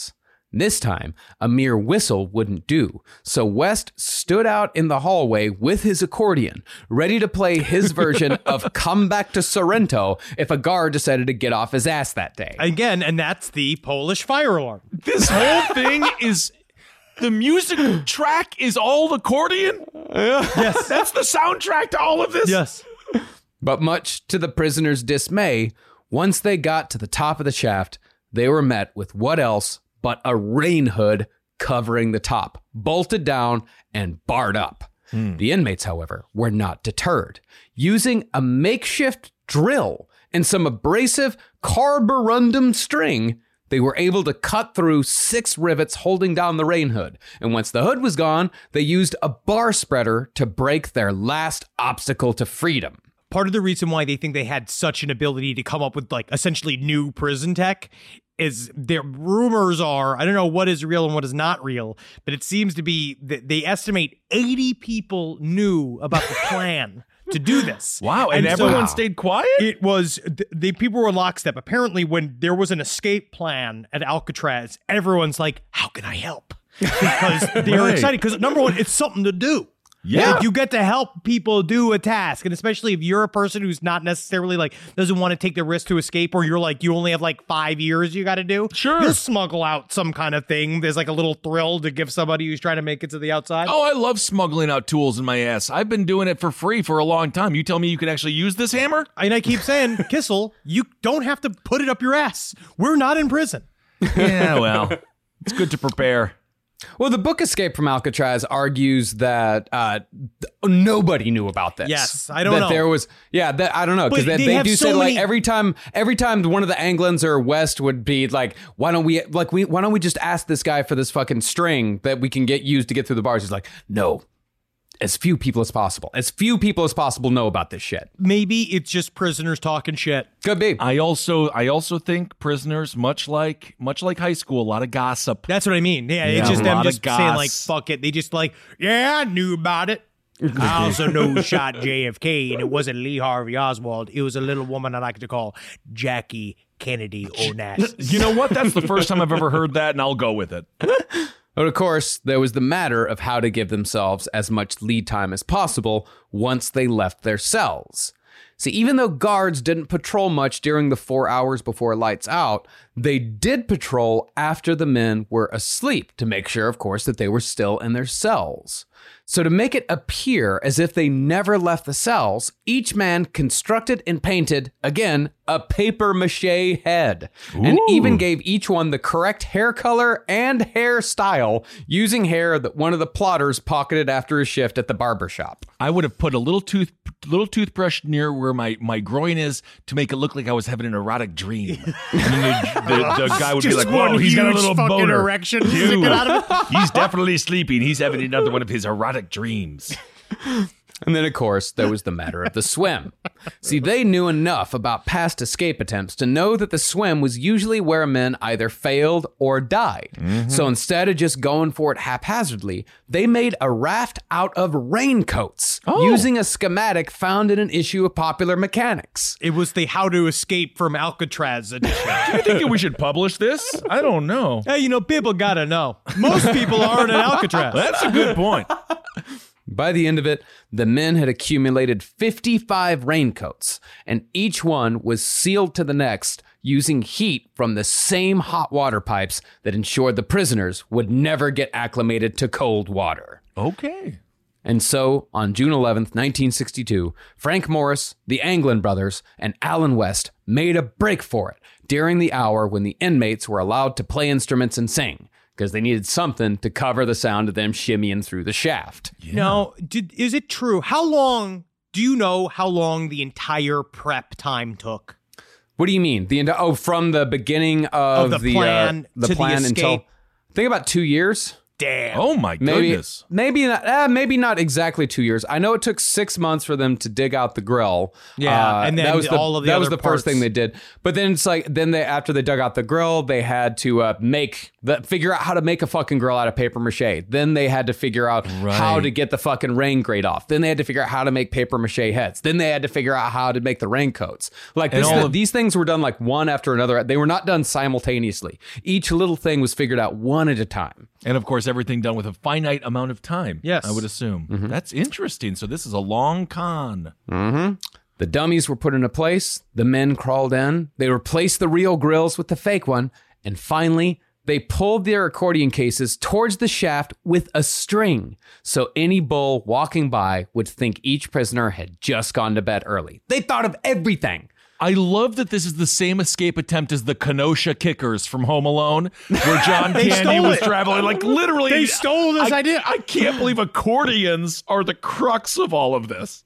Speaker 6: This time, a mere whistle wouldn't do, so West stood out in the hallway with his accordion, ready to play his version of Come Back to Sorrento if a guard decided to get off his ass that day.
Speaker 4: Again, and that's the Polish fire alarm.
Speaker 5: This whole thing is... The music track is all accordion?
Speaker 4: Yes.
Speaker 5: That's the soundtrack to all of this?
Speaker 4: Yes.
Speaker 6: But much to the prisoners' dismay, once they got to the top of the shaft, they were met with what else but a rain hood covering the top, bolted down and barred up. Hmm. The inmates, however, were not deterred. Using a makeshift drill and some abrasive carborundum string, they were able to cut through six rivets holding down the rain hood. And once the hood was gone, they used a bar spreader to break their last obstacle to freedom.
Speaker 4: Part of the reason why they think they had such an ability to come up with like essentially new prison tech is their rumors are, I don't know what is real and what is not real, but it seems to be that they estimate eighty people knew about the plan to do this.
Speaker 5: Wow, and, and everyone so stayed quiet?
Speaker 4: It was, the, the people were lockstep. Apparently, when there was an escape plan at Alcatraz, everyone's like, how can I help? Because they're right. excited. Because number one, it's something to do.
Speaker 5: Yeah.
Speaker 4: Like, you get to help people do a task. And especially if you're a person who's not necessarily like, doesn't want to take the risk to escape, or you're like, you only have like five years you got to do.
Speaker 5: Sure.
Speaker 4: You smuggle out some kind of thing. There's like a little thrill to give somebody who's trying to make it to the outside.
Speaker 5: Oh, I love smuggling out tools in my ass. I've been doing it for free for a long time. You tell me you can actually use this hammer?
Speaker 4: And I keep saying, Kissel, you don't have to put it up your ass. We're not in prison.
Speaker 5: Yeah, well, it's good to prepare.
Speaker 6: Well, the book Escape from Alcatraz argues that uh, th- nobody knew about this.
Speaker 4: Yes, I don't
Speaker 6: that
Speaker 4: know.
Speaker 6: There was, yeah, that, I don't know, because they,
Speaker 4: they,
Speaker 6: they do
Speaker 4: so
Speaker 6: say
Speaker 4: many...
Speaker 6: like every time, every time one of the Anglins or West would be like, why don't we, like, we, why don't we just ask this guy for this fucking string that we can get used to get through the bars? He's like, no. As few people as possible. As few people as possible know about this shit.
Speaker 4: Maybe it's just prisoners talking shit.
Speaker 6: Could be.
Speaker 5: I also I also think prisoners, much like much like high school, a lot of gossip.
Speaker 4: That's what I mean. Yeah,
Speaker 5: yeah
Speaker 4: it's just them just
Speaker 5: goss.
Speaker 4: saying like, fuck it. They just like, yeah, I knew about it. I also know who shot J F K, and it wasn't Lee Harvey Oswald. It was a little woman I like to call Jackie Kennedy Onassis.
Speaker 5: You know what? That's the first time I've ever heard that, and I'll go with it.
Speaker 6: But of course, there was the matter of how to give themselves as much lead time as possible once they left their cells. See, even though guards didn't patrol much during the four hours before lights out, they did patrol after the men were asleep to make sure, of course, that they were still in their cells. So to make it appear as if they never left the cells, each man constructed and painted, again, a papier-mâché head. Ooh. And even gave each one the correct hair color and hairstyle using hair that one of the plotters pocketed after a shift at the barber shop.
Speaker 5: I would have put a little tooth little toothbrush near where my, my groin is to make it look like I was having an erotic dream. And then the, the, the guy would
Speaker 4: Just
Speaker 5: be like,
Speaker 4: one
Speaker 5: whoa, he's got a
Speaker 4: huge
Speaker 5: little
Speaker 4: fucking
Speaker 5: boner.
Speaker 4: erection sticking out of it.
Speaker 5: He's definitely sleeping. He's having another one of his erotic dreams.
Speaker 6: And then, of course, there was the matter of the swim. See, they knew enough about past escape attempts to know that the swim was usually where men either failed or died. Mm-hmm. So instead of just going for it haphazardly, they made a raft out of raincoats oh. using a schematic found in an issue of Popular Mechanics.
Speaker 4: It was the How to Escape from Alcatraz edition.
Speaker 5: Do you think we should publish this? I don't know.
Speaker 4: Hey, you know, people gotta know. Most people aren't at Alcatraz.
Speaker 5: That's a good point.
Speaker 6: By the end of it, the men had accumulated fifty-five raincoats, and each one was sealed to the next using heat from the same hot water pipes that ensured the prisoners would never get acclimated to cold water.
Speaker 5: Okay.
Speaker 6: And so, on June eleventh, nineteen sixty-two, Frank Morris, the Anglin brothers, and Alan West made a break for it during the hour when the inmates were allowed to play instruments and sing, because they needed something to cover the sound of them shimmying through the shaft.
Speaker 4: Yeah. Now, did, is it true? How long, do you know how long the entire prep time took?
Speaker 6: What do you mean? The Oh, from the beginning of,
Speaker 4: of the
Speaker 6: the
Speaker 4: plan,
Speaker 6: uh, the
Speaker 4: to
Speaker 6: plan
Speaker 4: the
Speaker 6: until,
Speaker 4: escape.
Speaker 6: I think about two years.
Speaker 4: damn.
Speaker 5: Oh my
Speaker 6: Maybe,
Speaker 5: goodness.
Speaker 6: maybe not. Uh, maybe not exactly two years. I know it took six months for them to dig out the grill.
Speaker 4: Yeah,
Speaker 6: Uh,
Speaker 4: and then
Speaker 6: that was the,
Speaker 4: all of the
Speaker 6: that was
Speaker 4: other
Speaker 6: the
Speaker 4: parts.
Speaker 6: first thing they did. But then it's like then they after they dug out the grill, they had to uh, make the figure out how to make a fucking grill out of paper mache. Then they had to figure out how
Speaker 5: Right.
Speaker 6: to get the fucking rain grate off. Then they had to figure out how to make paper mache heads. Then they had to figure out how to make the raincoats. Like
Speaker 5: And
Speaker 6: this,
Speaker 5: all of-
Speaker 6: these things were done like one after another. They were not done simultaneously. Each little thing was figured out one at a time.
Speaker 5: And of course, everything done with a finite amount of time.
Speaker 4: Yes.
Speaker 5: I would assume.
Speaker 6: Mm-hmm.
Speaker 5: That's interesting. So this is a long con.
Speaker 6: The dummies were put into place. The men crawled in. They replaced the real grills with the fake one. And finally, they pulled their accordion cases towards the shaft with a string. So any bull walking by would think each prisoner had just gone to bed early. They thought of everything.
Speaker 5: I love that this is the same escape attempt as the Kenosha Kickers from Home Alone, where John
Speaker 4: They
Speaker 5: Candy
Speaker 4: stole
Speaker 5: was
Speaker 4: it.
Speaker 5: traveling. Like literally,
Speaker 4: They stole this
Speaker 5: I,
Speaker 4: idea.
Speaker 5: I can't believe accordions are the crux of all of this.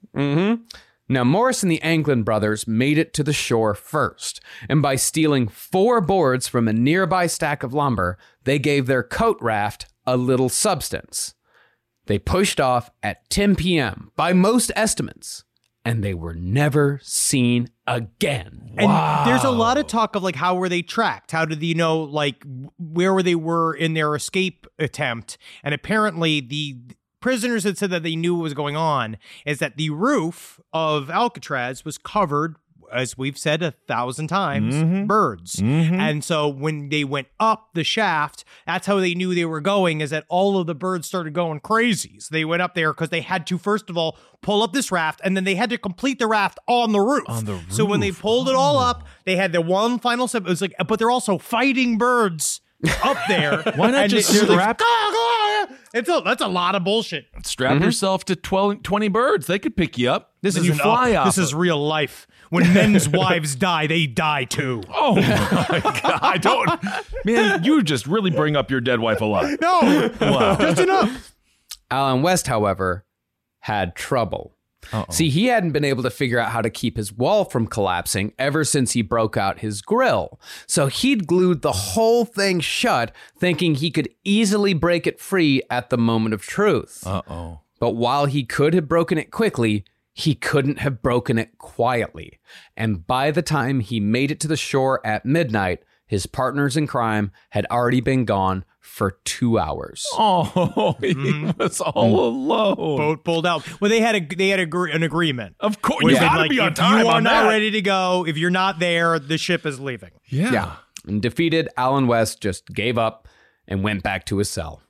Speaker 6: Now, Morris and the Anglin brothers made it to the shore first, and by stealing four boards from a nearby stack of lumber, they gave their coat raft a little substance. They pushed off at ten p.m. by most estimates, and they were never seen again.
Speaker 4: And there's a lot of talk of like, how were they tracked? How did you know, like, where were they were in their escape attempt? And apparently the prisoners had said that they knew what was going on, is that the roof of Alcatraz was covered, as we've said a thousand times, birds. And so when they went up the shaft, that's how they knew they were going, is that all of the birds started going crazy. So they went up there because they had to, first of all, pull up this raft, and then they had to complete the raft on the roof.
Speaker 5: On the
Speaker 4: So when they
Speaker 5: roof.
Speaker 4: pulled it all up, they had the one final step. It was like, but they're also fighting birds up there.
Speaker 5: Why not
Speaker 4: And
Speaker 5: just
Speaker 4: they- they're
Speaker 5: strap-
Speaker 4: Like, "Gah, gah." It's a, that's a lot of bullshit.
Speaker 5: Strap yourself to twelve, twenty birds. They could pick you up.
Speaker 4: This
Speaker 5: Then
Speaker 4: is
Speaker 5: you
Speaker 4: an
Speaker 5: fly
Speaker 4: up.
Speaker 5: off.
Speaker 4: This is
Speaker 5: it.
Speaker 4: real life. When men's wives die, they die too.
Speaker 5: Oh my god! I don't, man. You just really bring up your dead wife a lot.
Speaker 4: No,
Speaker 5: Wow.
Speaker 4: just enough.
Speaker 6: Alan West, however, had trouble. See, he hadn't been able to figure out how to keep his wall from collapsing ever since he broke out his grill. So he'd glued the whole thing shut, thinking he could easily break it free at the moment of truth.
Speaker 5: Uh oh.
Speaker 6: But while he could have broken it quickly, he couldn't have broken it quietly. And by the time he made it to the shore at midnight, his partners in crime had already been gone for two hours.
Speaker 5: Oh, he was all alone.
Speaker 4: Boat pulled out. Well, they had a they had a, gr- an agreement.
Speaker 5: Of course,
Speaker 4: Which
Speaker 5: you
Speaker 4: said,
Speaker 5: gotta
Speaker 4: like,
Speaker 5: be on
Speaker 4: if
Speaker 5: time
Speaker 4: you are
Speaker 5: on
Speaker 4: not
Speaker 5: that.
Speaker 4: ready to go, if you're not there, the ship is leaving.
Speaker 5: Yeah.
Speaker 6: Yeah. And defeated, Alan West just gave up and went back to his cell.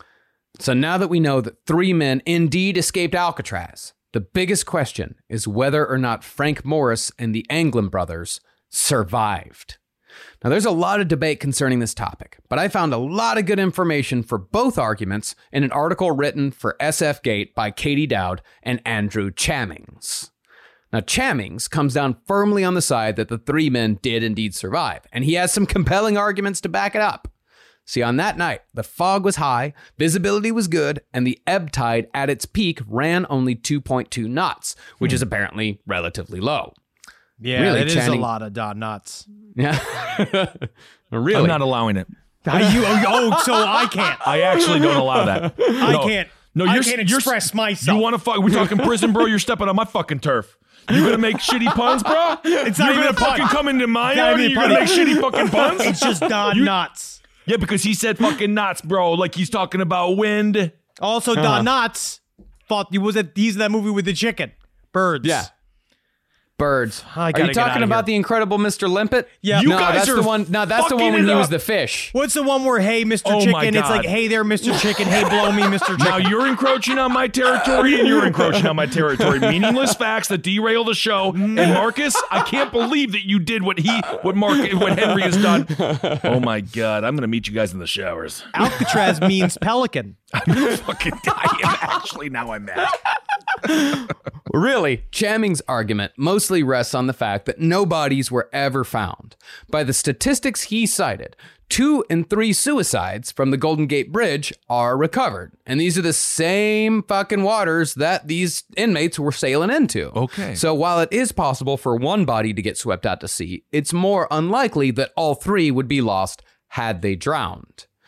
Speaker 6: So now that we know that three men indeed escaped Alcatraz, the biggest question is whether or not Frank Morris and the Anglin brothers survived. Now, there's a lot of debate concerning this topic, but I found a lot of good information for both arguments in an article written for S F Gate by Katie Dowd and Andrew Chamings. Now, Chamings comes down firmly on the side that the three men did indeed survive, and he has some compelling arguments to back it up. See, on that night, the fog was high, visibility was good, and the ebb tide at its peak ran only two point two knots, which is apparently relatively low.
Speaker 4: Yeah,
Speaker 6: Really,
Speaker 4: it is
Speaker 6: Channing-
Speaker 4: a lot of dot nuts.
Speaker 6: Yeah. Really?
Speaker 5: I'm not allowing it.
Speaker 4: I, you, oh, so I can't.
Speaker 5: I actually don't allow that.
Speaker 4: I
Speaker 5: No.
Speaker 4: can't.
Speaker 5: No,
Speaker 4: I
Speaker 5: you're
Speaker 4: can't
Speaker 5: you're,
Speaker 4: express myself.
Speaker 5: You want to fuck? We're talking prison, bro. You're stepping on my fucking turf. You gonna make shitty puns, bro?
Speaker 4: It's
Speaker 5: You're
Speaker 4: not
Speaker 5: gonna
Speaker 4: even a pun.
Speaker 5: fucking come into my
Speaker 4: It's not
Speaker 5: yard and
Speaker 4: even
Speaker 5: you're
Speaker 4: a
Speaker 5: gonna make
Speaker 4: pun.
Speaker 5: shitty fucking puns?
Speaker 4: It's just Don nuts.
Speaker 5: Yeah, because he said fucking knots, bro. Like he's talking about wind.
Speaker 4: Also, Don Knotts thought he was at he's in that movie with the chicken. Birds.
Speaker 6: Yeah. Birds.
Speaker 4: I
Speaker 6: Are
Speaker 4: gotta
Speaker 6: you
Speaker 4: get
Speaker 6: talking
Speaker 4: outta
Speaker 6: about
Speaker 4: here.
Speaker 6: the Incredible Mister Limpet?
Speaker 4: Yeah.
Speaker 5: You
Speaker 6: no,
Speaker 5: guys
Speaker 6: that's
Speaker 5: are
Speaker 6: the one. No, that's the one
Speaker 5: fucking
Speaker 6: when
Speaker 5: it
Speaker 6: he was
Speaker 5: up.
Speaker 6: the fish.
Speaker 4: What's the one where, hey, Mister
Speaker 5: Oh, my
Speaker 4: Chicken? It's like,
Speaker 5: God.
Speaker 4: hey there, Mister Chicken. Hey, blow me, Mister Chicken.
Speaker 5: Now you're encroaching on my territory and you're encroaching on my territory. Meaningless facts that derail the show. And Marcus, I can't believe that you did what he, what Mark, what Henry has done. Oh my God, I'm gonna meet you guys in the showers.
Speaker 4: Alcatraz means pelican.
Speaker 5: I'm gonna fucking die. Actually, now I'm mad.
Speaker 6: Really? Chaming's argument mostly rests on the fact that no bodies were ever found. By the statistics he cited, two in three suicides from the Golden Gate Bridge are recovered. And these are the same fucking waters that these inmates were sailing into.
Speaker 5: Okay.
Speaker 6: So while it is possible for one body to get swept out to sea, it's more unlikely that all three would be lost had they drowned.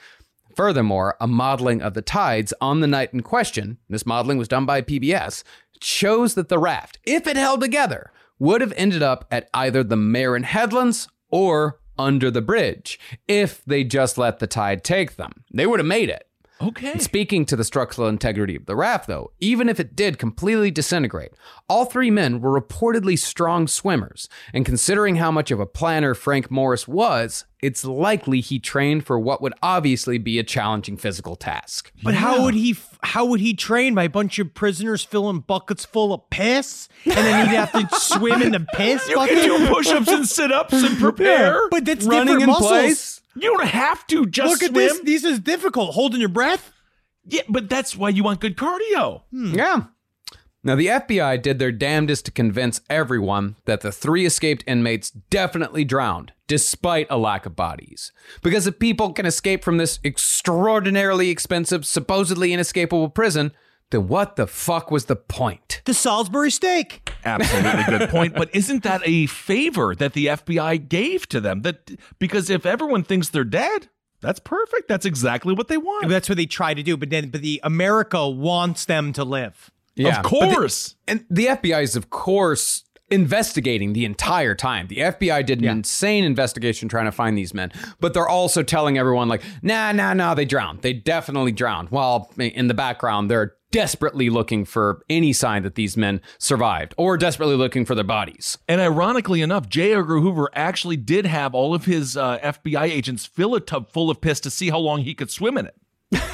Speaker 6: Furthermore, a modeling of the tides on the night in question, this modeling was done by P B S, shows that the raft, if it held together, would have ended up at either the Marin Headlands or under the bridge if they just let the tide take them. They would have made it.
Speaker 5: Okay.
Speaker 6: And speaking to the structural integrity of the raft, though, even if it did completely disintegrate, all three men were reportedly strong swimmers. And considering how much of a planner Frank Morris was, it's likely he trained for what would obviously be a challenging physical task.
Speaker 4: But how would he how would he train? By a bunch of prisoners filling buckets full of piss? And then he'd have to swim in the piss
Speaker 5: You
Speaker 4: bucket?
Speaker 5: can do push-ups and sit-ups and prepare.
Speaker 4: But that's
Speaker 6: Running
Speaker 4: different
Speaker 6: in
Speaker 4: muscles.
Speaker 6: place.
Speaker 5: You don't have to just
Speaker 4: Look
Speaker 5: swim.
Speaker 4: at this. This is difficult. Holding your breath?
Speaker 5: Yeah, but that's why you want good cardio.
Speaker 6: Yeah. Now, the F B I did their damnedest to convince everyone that the three escaped inmates definitely drowned, despite a lack of bodies. Because if people can escape from this extraordinarily expensive, supposedly inescapable prison, then what the fuck was the point?
Speaker 4: The Salisbury steak.
Speaker 5: Absolutely good point. But isn't that a favor that the F B I gave to them? That because if everyone thinks they're dead, that's perfect. That's exactly what they want.
Speaker 4: That's what they try to do. But then, but the America wants them to live.
Speaker 6: Yeah,
Speaker 5: of
Speaker 6: but the-
Speaker 5: course.
Speaker 6: and the F B I is, of course, investigating the entire time. The F B I did an
Speaker 4: Yeah.
Speaker 6: insane investigation trying to find these men, but they're also telling everyone, like, nah, nah, nah, they drowned. They definitely drowned. While in the background, they're desperately looking for any sign that these men survived or desperately looking for their bodies.
Speaker 5: And ironically enough, J. Edgar Hoover actually did have all of his uh, F B I agents fill a tub full of piss to see how long he could swim in it.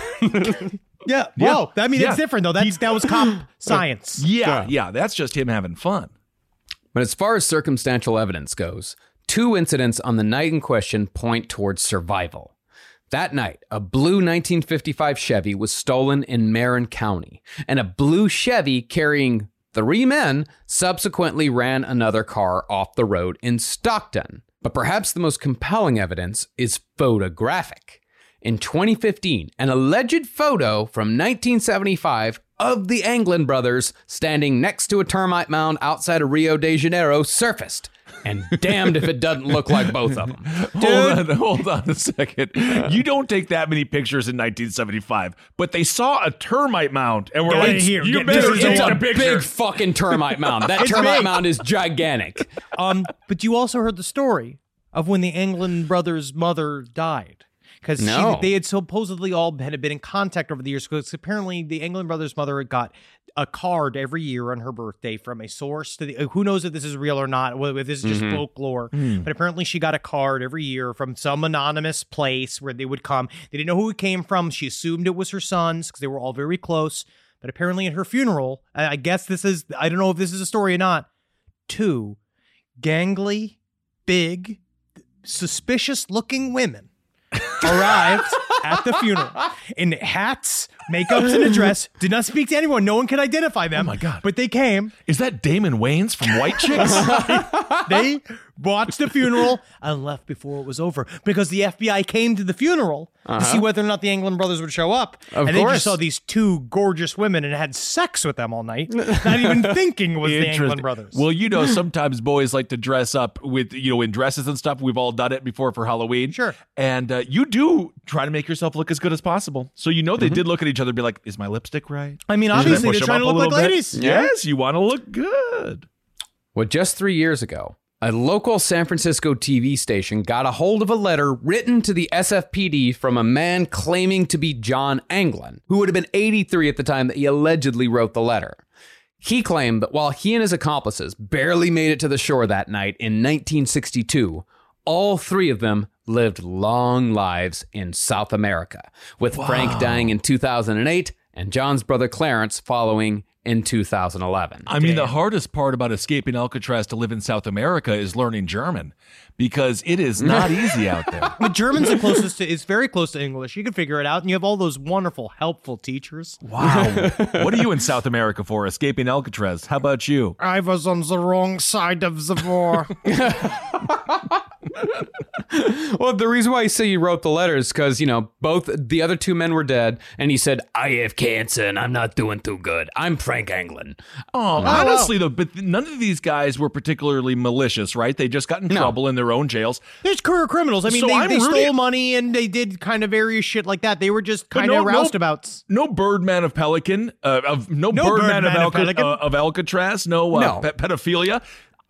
Speaker 4: Yeah.
Speaker 5: Yeah.
Speaker 4: Whoa. I mean,
Speaker 5: Yeah.
Speaker 4: it's different, though. That's That was cop science.
Speaker 5: Yeah, yeah, that's just him having fun.
Speaker 6: But as far as circumstantial evidence goes, two incidents on the night in question point towards survival. That night, a blue nineteen fifty-five Chevy was stolen in Marin County, and a blue Chevy carrying three men subsequently ran another car off the road in Stockton. But perhaps the most compelling evidence is photographic. In twenty fifteen, an alleged photo from nineteen seventy-five of the Anglin brothers standing next to a termite mound outside of Rio de Janeiro surfaced. And damned if it doesn't look like both of them.
Speaker 5: Hold on, hold on a second. You don't take that many pictures in nineteen seventy-five, but they saw a termite mound and were
Speaker 4: Get
Speaker 5: like,
Speaker 4: it here,
Speaker 5: you
Speaker 4: get
Speaker 5: better
Speaker 4: this
Speaker 6: It's
Speaker 5: take
Speaker 6: a
Speaker 5: a picture.
Speaker 6: big fucking termite mound. That
Speaker 4: It's
Speaker 6: termite
Speaker 4: big.
Speaker 6: mound is gigantic.
Speaker 4: Um, but you also heard the story of when the Anglin brothers' mother died. Because
Speaker 6: No.
Speaker 4: they had supposedly all had been in contact over the years. Because apparently the Anglin brothers' mother had got a card every year on her birthday from a source. To the, who knows if this is real or not, whether this is just folklore. But apparently she got a card every year from some anonymous place where they would come. They didn't know who it came from. She assumed it was her sons because they were all very close. But apparently at her funeral, I I guess this is, I don't know if this is a story or not, two gangly, big, suspicious-looking women arrived at the funeral in hats, makeups, and a dress. Did not speak to anyone. No one could identify them.
Speaker 5: Oh, my God.
Speaker 4: But they came.
Speaker 5: Is that Damon Wayans from White Chicks?
Speaker 4: They watched the funeral and left before it was over because the F B I came to the funeral to see whether or not the Anglin brothers would show up.
Speaker 6: Of
Speaker 4: and they
Speaker 6: course.
Speaker 4: just saw these two gorgeous women and had sex with them all night, not even thinking it was the Anglin
Speaker 5: Interesting.
Speaker 4: brothers.
Speaker 5: Well, you know, sometimes boys like to dress up with, you know, in dresses and stuff. We've all done it before for Halloween.
Speaker 4: Sure.
Speaker 5: And uh, you do try to make yourself look as good as possible. So you know they did look at each other and be like, is my lipstick right?
Speaker 4: I mean,
Speaker 5: Should I
Speaker 4: obviously,
Speaker 5: push
Speaker 4: they're
Speaker 5: them
Speaker 4: trying to
Speaker 5: up a
Speaker 4: look like
Speaker 5: little bit?
Speaker 4: ladies.
Speaker 5: Yes, you want to look good.
Speaker 6: Well, just three years ago, a local San Francisco T V station got a hold of a letter written to the S F P D from a man claiming to be John Anglin, who would have been eighty-three at the time that he allegedly wrote the letter. He claimed that while he and his accomplices barely made it to the shore that night in nineteen sixty-two, all three of them lived long lives in South America, with Frank dying in two thousand eight and John's brother Clarence following in two thousand eleven.
Speaker 5: I mean, the hardest part about escaping Alcatraz to live in South America is learning German because it is not easy out there.
Speaker 4: But German's the closest to, it's very close to English. You can figure it out. And you have all those wonderful, helpful teachers.
Speaker 5: Wow. What are you in South America for, escaping Alcatraz? How about you?
Speaker 4: I was on the wrong side of the war.
Speaker 6: Well, the reason why I say you wrote the letter is because, you know, both the other two men were dead, and he said, I have cancer and I'm not doing too good. I'm Frank Anglin.
Speaker 5: Oh, honestly, though, but none of these guys were particularly malicious, right? They just got in
Speaker 6: No.
Speaker 5: trouble in their own jails.
Speaker 4: There's career criminals. I mean,
Speaker 5: So
Speaker 4: they,
Speaker 5: I'm
Speaker 4: they
Speaker 5: rooting-
Speaker 4: stole money and they did kind of various shit like that. They were just
Speaker 5: But
Speaker 4: kind
Speaker 5: no-
Speaker 4: of
Speaker 5: no-
Speaker 4: roustabouts.
Speaker 5: No Birdman of Pelican, uh, of no,
Speaker 4: No
Speaker 5: Birdman,
Speaker 4: Birdman
Speaker 5: of,
Speaker 4: of
Speaker 5: Alca-
Speaker 4: Pelican.
Speaker 5: uh, of Alcatraz, no, uh,
Speaker 6: No.
Speaker 5: pe- pedophilia.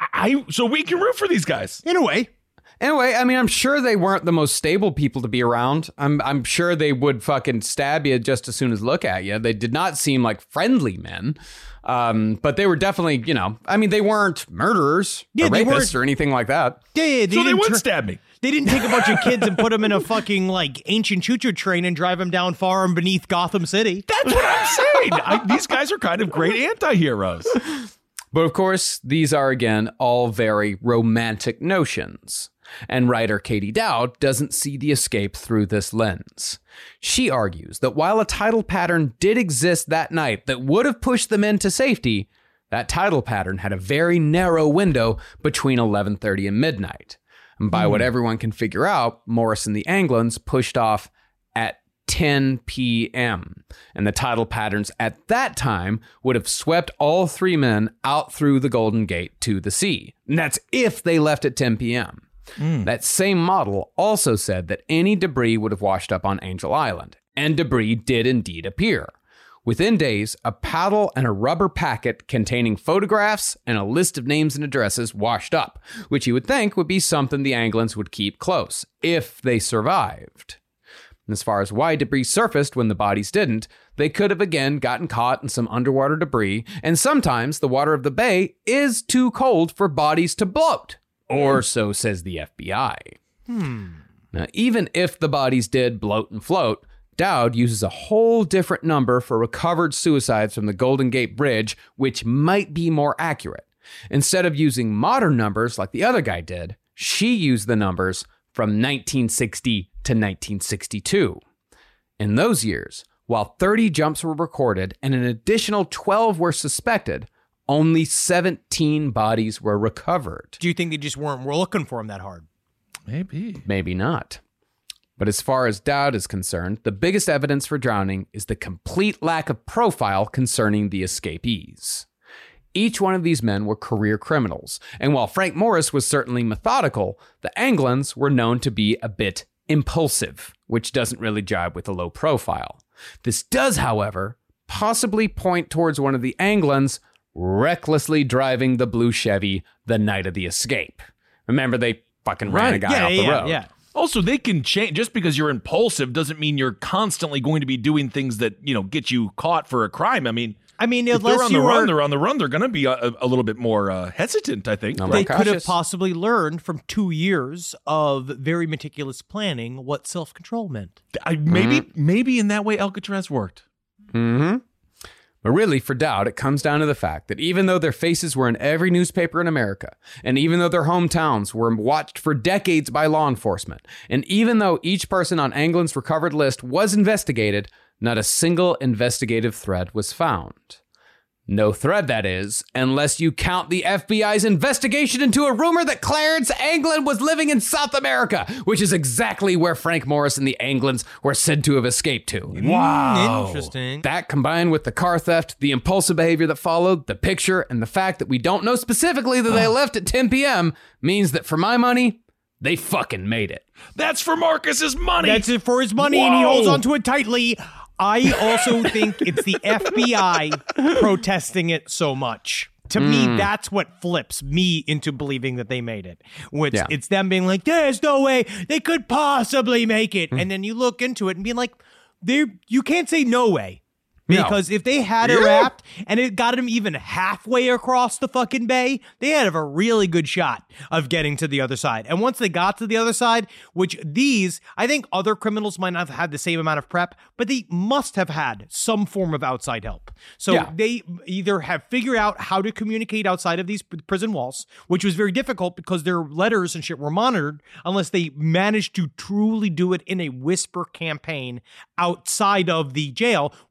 Speaker 5: I so we can root for these guys.
Speaker 4: In a way.
Speaker 6: Anyway, I mean, I'm sure they weren't the most stable people to be around. I'm I'm sure they would fucking stab you just as soon as look at you. They did not seem like friendly men. Um, but they were definitely, you know, I mean, they weren't murderers
Speaker 4: Yeah,
Speaker 6: or
Speaker 4: they
Speaker 6: rapists
Speaker 4: weren't-
Speaker 6: or anything like that.
Speaker 4: Yeah, yeah, they
Speaker 5: So they
Speaker 4: didn't
Speaker 5: would
Speaker 4: tr-
Speaker 5: stab me.
Speaker 4: They didn't take a bunch of kids and put them in a fucking like ancient choo-choo train and drive them down far and beneath Gotham City.
Speaker 5: That's what I'm saying. I, these guys are kind of great anti-heroes.
Speaker 6: But of course, these are again all very romantic notions. And writer Katie Dowd doesn't see the escape through this lens. She argues that while a tidal pattern did exist that night that would have pushed them into safety, that tidal pattern had a very narrow window between eleven thirty and midnight. And by what everyone can figure out, Morris and the Anglins pushed off at ten p.m. And the tidal patterns at that time would have swept all three men out through the Golden Gate to the sea. And that's if they left at ten p.m. That same model also said that any debris would have washed up on Angel Island. And debris did indeed appear. Within days, a paddle and a rubber packet containing photographs and a list of names and addresses washed up, which you would think would be something the Anglins would keep close, if they survived. And as far as why debris surfaced when the bodies didn't, they could have again gotten caught in some underwater debris, and sometimes the water of the bay is too cold for bodies to float. Or so says the F B I. Hmm. Now, even if the bodies did bloat and float, Dowd uses a whole different number for recovered suicides from the Golden Gate Bridge, which might be more accurate. Instead of using modern numbers like the other guy did, she used the numbers from nineteen sixty to nineteen sixty-two. In those years, while thirty jumps were recorded and an additional twelve were suspected, only seventeen bodies were recovered.
Speaker 4: Do you think they just weren't were looking for him that hard?
Speaker 5: Maybe.
Speaker 6: Maybe not. But as far as Dowd is concerned, the biggest evidence for drowning is the complete lack of profile concerning the escapees. Each one of these men were career criminals, and while Frank Morris was certainly methodical, the Anglins were known to be a bit impulsive, which doesn't really jibe with a low profile. This does, however, possibly point towards one of the Anglins recklessly driving the blue Chevy the night of the escape. Remember, they fucking ran a
Speaker 5: Right.
Speaker 6: guy
Speaker 4: yeah,
Speaker 6: off the
Speaker 4: yeah,
Speaker 6: road.
Speaker 4: yeah.
Speaker 5: Also, they can change. Just because you're impulsive doesn't mean you're constantly going to be doing things that, you know, get you caught for a crime. I mean,
Speaker 4: I mean,
Speaker 5: if
Speaker 4: unless
Speaker 5: they're on
Speaker 4: you
Speaker 5: the run,
Speaker 4: were,
Speaker 5: they're on the run. They're going to be a, a little bit more uh, hesitant, I think.
Speaker 6: No,
Speaker 5: right?
Speaker 4: they
Speaker 6: more
Speaker 4: could have
Speaker 6: cautious.
Speaker 4: possibly learned from two years of very meticulous planning what self-control meant.
Speaker 5: I, maybe, maybe in that way, Alcatraz worked.
Speaker 6: Mm-hmm. But really, for Dowd, it comes down to the fact that even though their faces were in every newspaper in America, and even though their hometowns were watched for decades by law enforcement, and even though each person on Anglin's recovered list was investigated, not a single investigative thread was found. No thread, that is, unless you count the F B I's investigation into a rumor that Clarence Anglin was living in South America, which is exactly where Frank Morris and the Anglins were said to have escaped to.
Speaker 4: Wow. Interesting.
Speaker 6: That combined with the car theft, the impulsive behavior that followed, the picture, and the fact that we don't know specifically that they left at ten p.m. means that for my money, they fucking made it.
Speaker 5: That's for Marcus's money.
Speaker 4: That's it for his money, and he
Speaker 5: Whoa.
Speaker 4: holds onto it tightly. I also think it's the F B I protesting it so much. To me, that's what flips me into believing that they made it. Which
Speaker 6: Yeah.
Speaker 4: it's them being like, "There's no way they could possibly make it," and then you look into it and being like, "There, you can't say no way."
Speaker 6: No.
Speaker 4: Because if they had it wrapped and it got them even halfway across the fucking bay, they had a really good shot of getting to the other side. And once they got to the other side, which these, I think other criminals might not have had the same amount of prep, but they must have had some form of outside help. So
Speaker 6: Yeah.
Speaker 4: they either have figured out how to communicate outside of these p- prison walls, which was very difficult because their letters and shit were monitored, unless they managed to truly do it in a whisper campaign outside of the jail, which actually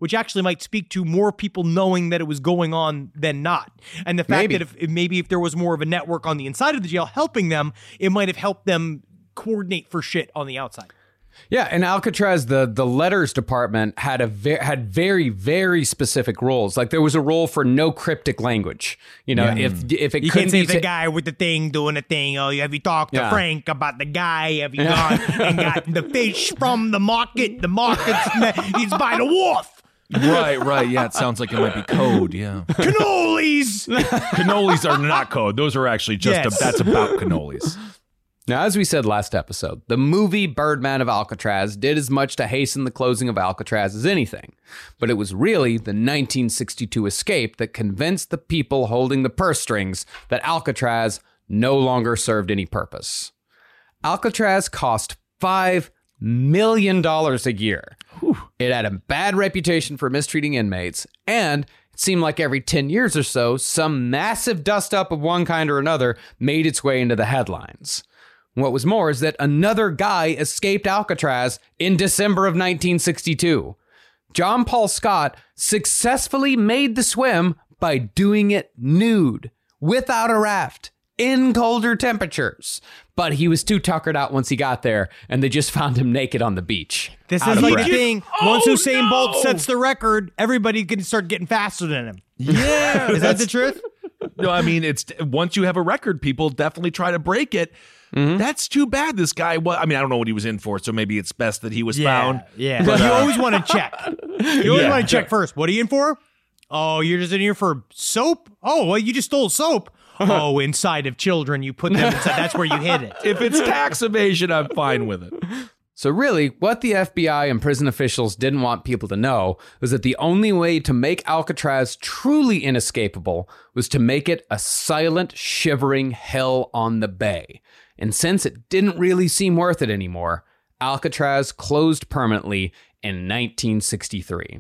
Speaker 4: might speak to more people knowing that it was going on than not. And the fact
Speaker 6: Maybe.
Speaker 4: that if, if maybe if there was more of a network on the inside of the jail helping them, it might have helped them coordinate for shit on the outside.
Speaker 6: Yeah, in Alcatraz, the the letters department had a ve- had very very specific rules. Like there was a rule for no cryptic language. You know, if if it
Speaker 4: You
Speaker 6: couldn't
Speaker 4: can't say
Speaker 6: be
Speaker 4: it's
Speaker 6: sa-
Speaker 4: the guy with the thing doing a thing. Oh, have you talked to
Speaker 6: Yeah.
Speaker 4: Frank about the guy? Have you gone and gotten the fish from the market? The market's he's by the wharf.
Speaker 5: Right, right. Yeah, it sounds like it might be code. Yeah.
Speaker 4: Cannolis.
Speaker 5: Cannolis are not code. Those are actually just,
Speaker 4: Yes.
Speaker 5: a, that's about cannolis.
Speaker 6: Now, as we said last episode, the movie Birdman of Alcatraz did as much to hasten the closing of Alcatraz as anything. But it was really the nineteen sixty-two escape that convinced the people holding the purse strings that Alcatraz no longer served any purpose. Alcatraz cost five million dollars a year. It had a bad reputation for mistreating inmates, and it seemed like every ten years or so, some massive dust-up of one kind or another made its way into the headlines. What was more is that another guy escaped Alcatraz in December of nineteen sixty-two. John Paul Scott successfully made the swim by doing it nude, without a raft, in colder temperatures. But he was too tuckered out once he got there, and they just found him naked on the beach.
Speaker 4: This
Speaker 6: Out
Speaker 4: is
Speaker 6: of
Speaker 4: like
Speaker 6: breath.
Speaker 4: the thing.
Speaker 5: Oh,
Speaker 4: Once Usain Bolt
Speaker 5: no.
Speaker 4: sets the record, everybody can start getting faster than him.
Speaker 5: Yeah.
Speaker 4: Is that the truth?
Speaker 5: No, I mean, it's once you have a record, people definitely try to break it.
Speaker 6: Mm-hmm.
Speaker 5: That's too bad. This guy, well, I mean, I don't know what he was in for, so maybe it's best that he was found.
Speaker 4: Yeah.
Speaker 5: But,
Speaker 4: you
Speaker 5: uh,
Speaker 4: always want to check. You always
Speaker 5: Yeah.
Speaker 4: want to check first. What are you in for? Oh, you're just in here for soap? Oh, well, you just stole soap. Oh, inside of children, you put them inside. That's where you hid it.
Speaker 5: If it's tax evasion, I'm fine with it.
Speaker 6: So really, what the F B I and prison officials didn't want people to know was that the only way to make Alcatraz truly inescapable was to make it a silent, shivering hell on the bay. And since it didn't really seem worth it anymore, Alcatraz closed permanently in nineteen sixty-three.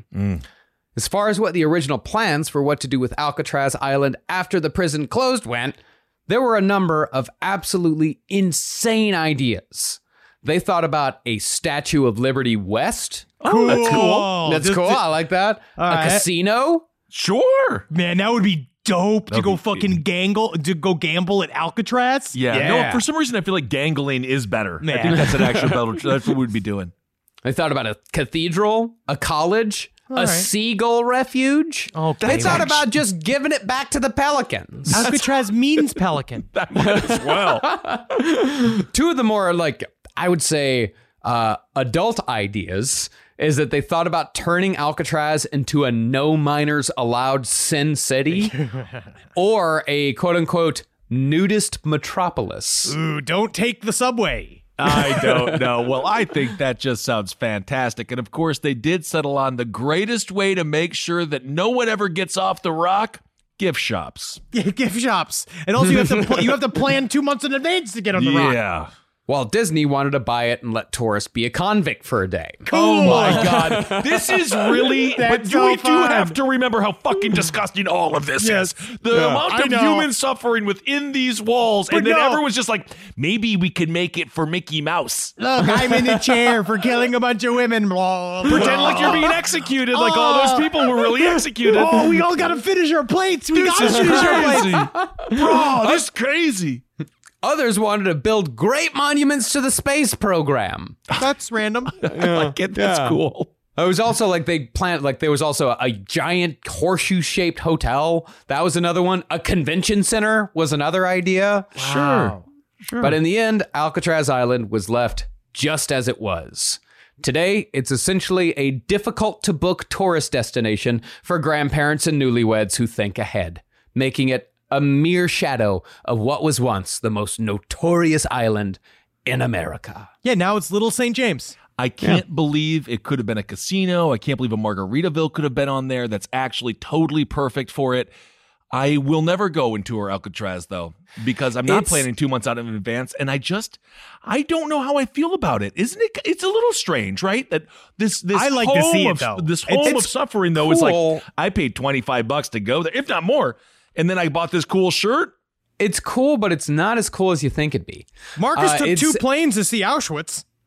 Speaker 6: As far as what the original plans for what to do with Alcatraz Island after the prison closed went, there were a number of absolutely insane ideas. They thought about a Statue of Liberty West.
Speaker 4: Cool.
Speaker 6: That's cool. That's
Speaker 4: Just-
Speaker 6: cool. I like that. A
Speaker 4: right.
Speaker 6: casino.
Speaker 5: Sure.
Speaker 4: Man, that would be dope to
Speaker 5: That'd
Speaker 4: go
Speaker 5: be-
Speaker 4: fucking gangle, to go gamble at Alcatraz.
Speaker 5: Yeah.
Speaker 6: Yeah.
Speaker 5: No, for some reason, I feel like gangling is better. I
Speaker 4: Yeah.
Speaker 5: think that's an actual better. That's what we'd be doing.
Speaker 6: They thought about a cathedral, a college, a
Speaker 4: right.
Speaker 6: seagull refuge.
Speaker 4: Okay.
Speaker 6: They thought about just giving it back to the pelicans.
Speaker 4: Alcatraz means pelican.
Speaker 5: That might as well.
Speaker 6: Two of the more, like, I would say, uh, adult ideas is that they thought about turning Alcatraz into a no minors allowed sin city or a quote unquote nudist metropolis.
Speaker 4: Ooh, don't take the subway.
Speaker 5: I don't know. Well, I think that just sounds fantastic. And of course, they did settle on the greatest way to make sure that no one ever gets off the rock: gift shops.
Speaker 4: Yeah, gift shops, and also you have to pl- you have to plan two months in advance to get on the rock.
Speaker 5: Yeah.
Speaker 6: While Disney wanted to buy it and let tourists be a convict for a day.
Speaker 5: Oh my God. This is really, but
Speaker 4: That's
Speaker 5: you,
Speaker 4: so
Speaker 5: we do
Speaker 4: fun.
Speaker 5: have to remember how fucking disgosting all of this
Speaker 4: Yes.
Speaker 5: is. The amount
Speaker 4: I
Speaker 5: of
Speaker 4: know.
Speaker 5: human suffering within these walls.
Speaker 4: But
Speaker 5: and then
Speaker 4: no.
Speaker 5: everyone's just like, maybe we could make it for Mickey Mouse.
Speaker 4: Look, I'm in the chair for killing a bunch of women. Blah, blah.
Speaker 5: Pretend like you're being executed, like all those people were really executed.
Speaker 4: Oh, we all gotta finish our plates. We
Speaker 5: This
Speaker 4: gotta
Speaker 5: is
Speaker 4: finish our plates.
Speaker 5: crazy. Bro, this is crazy.
Speaker 6: Others wanted to build great monuments to the space program.
Speaker 4: That's random.
Speaker 5: I get that's cool.
Speaker 6: It was also like they planned, like there was also a, a giant horseshoe shaped hotel. That was another one. A convention center was another idea.
Speaker 4: Sure.
Speaker 5: Sure.
Speaker 6: But in the end, Alcatraz Island was left just as it was. Today, it's essentially a difficult to book tourist destination for grandparents and newlyweds who think ahead, making it a mere shadow of what was once the most notorious island in America.
Speaker 4: Yeah, now it's Little Saint James.
Speaker 5: I can't believe it could have been a casino. I can't believe a Margaritaville could have been on there. That's actually totally perfect for it. I will never go and tour Alcatraz, though, because I'm not
Speaker 6: It's-
Speaker 5: planning two months out in advance. And I just, I don't know how I feel about it. Isn't it? It's a little strange, right? That this, this
Speaker 4: I like
Speaker 5: home
Speaker 4: to see it,
Speaker 5: of,
Speaker 4: though.
Speaker 5: This
Speaker 4: It's-
Speaker 5: home of
Speaker 6: it's
Speaker 5: suffering, though, is like,
Speaker 6: cool.
Speaker 5: I paid twenty-five bucks to go there, if not more. And then I bought this cool shirt.
Speaker 6: It's cool, but it's not as cool as you think it'd be.
Speaker 4: Marcus
Speaker 6: Uh,
Speaker 4: took
Speaker 6: it's-
Speaker 4: two planes to see Auschwitz.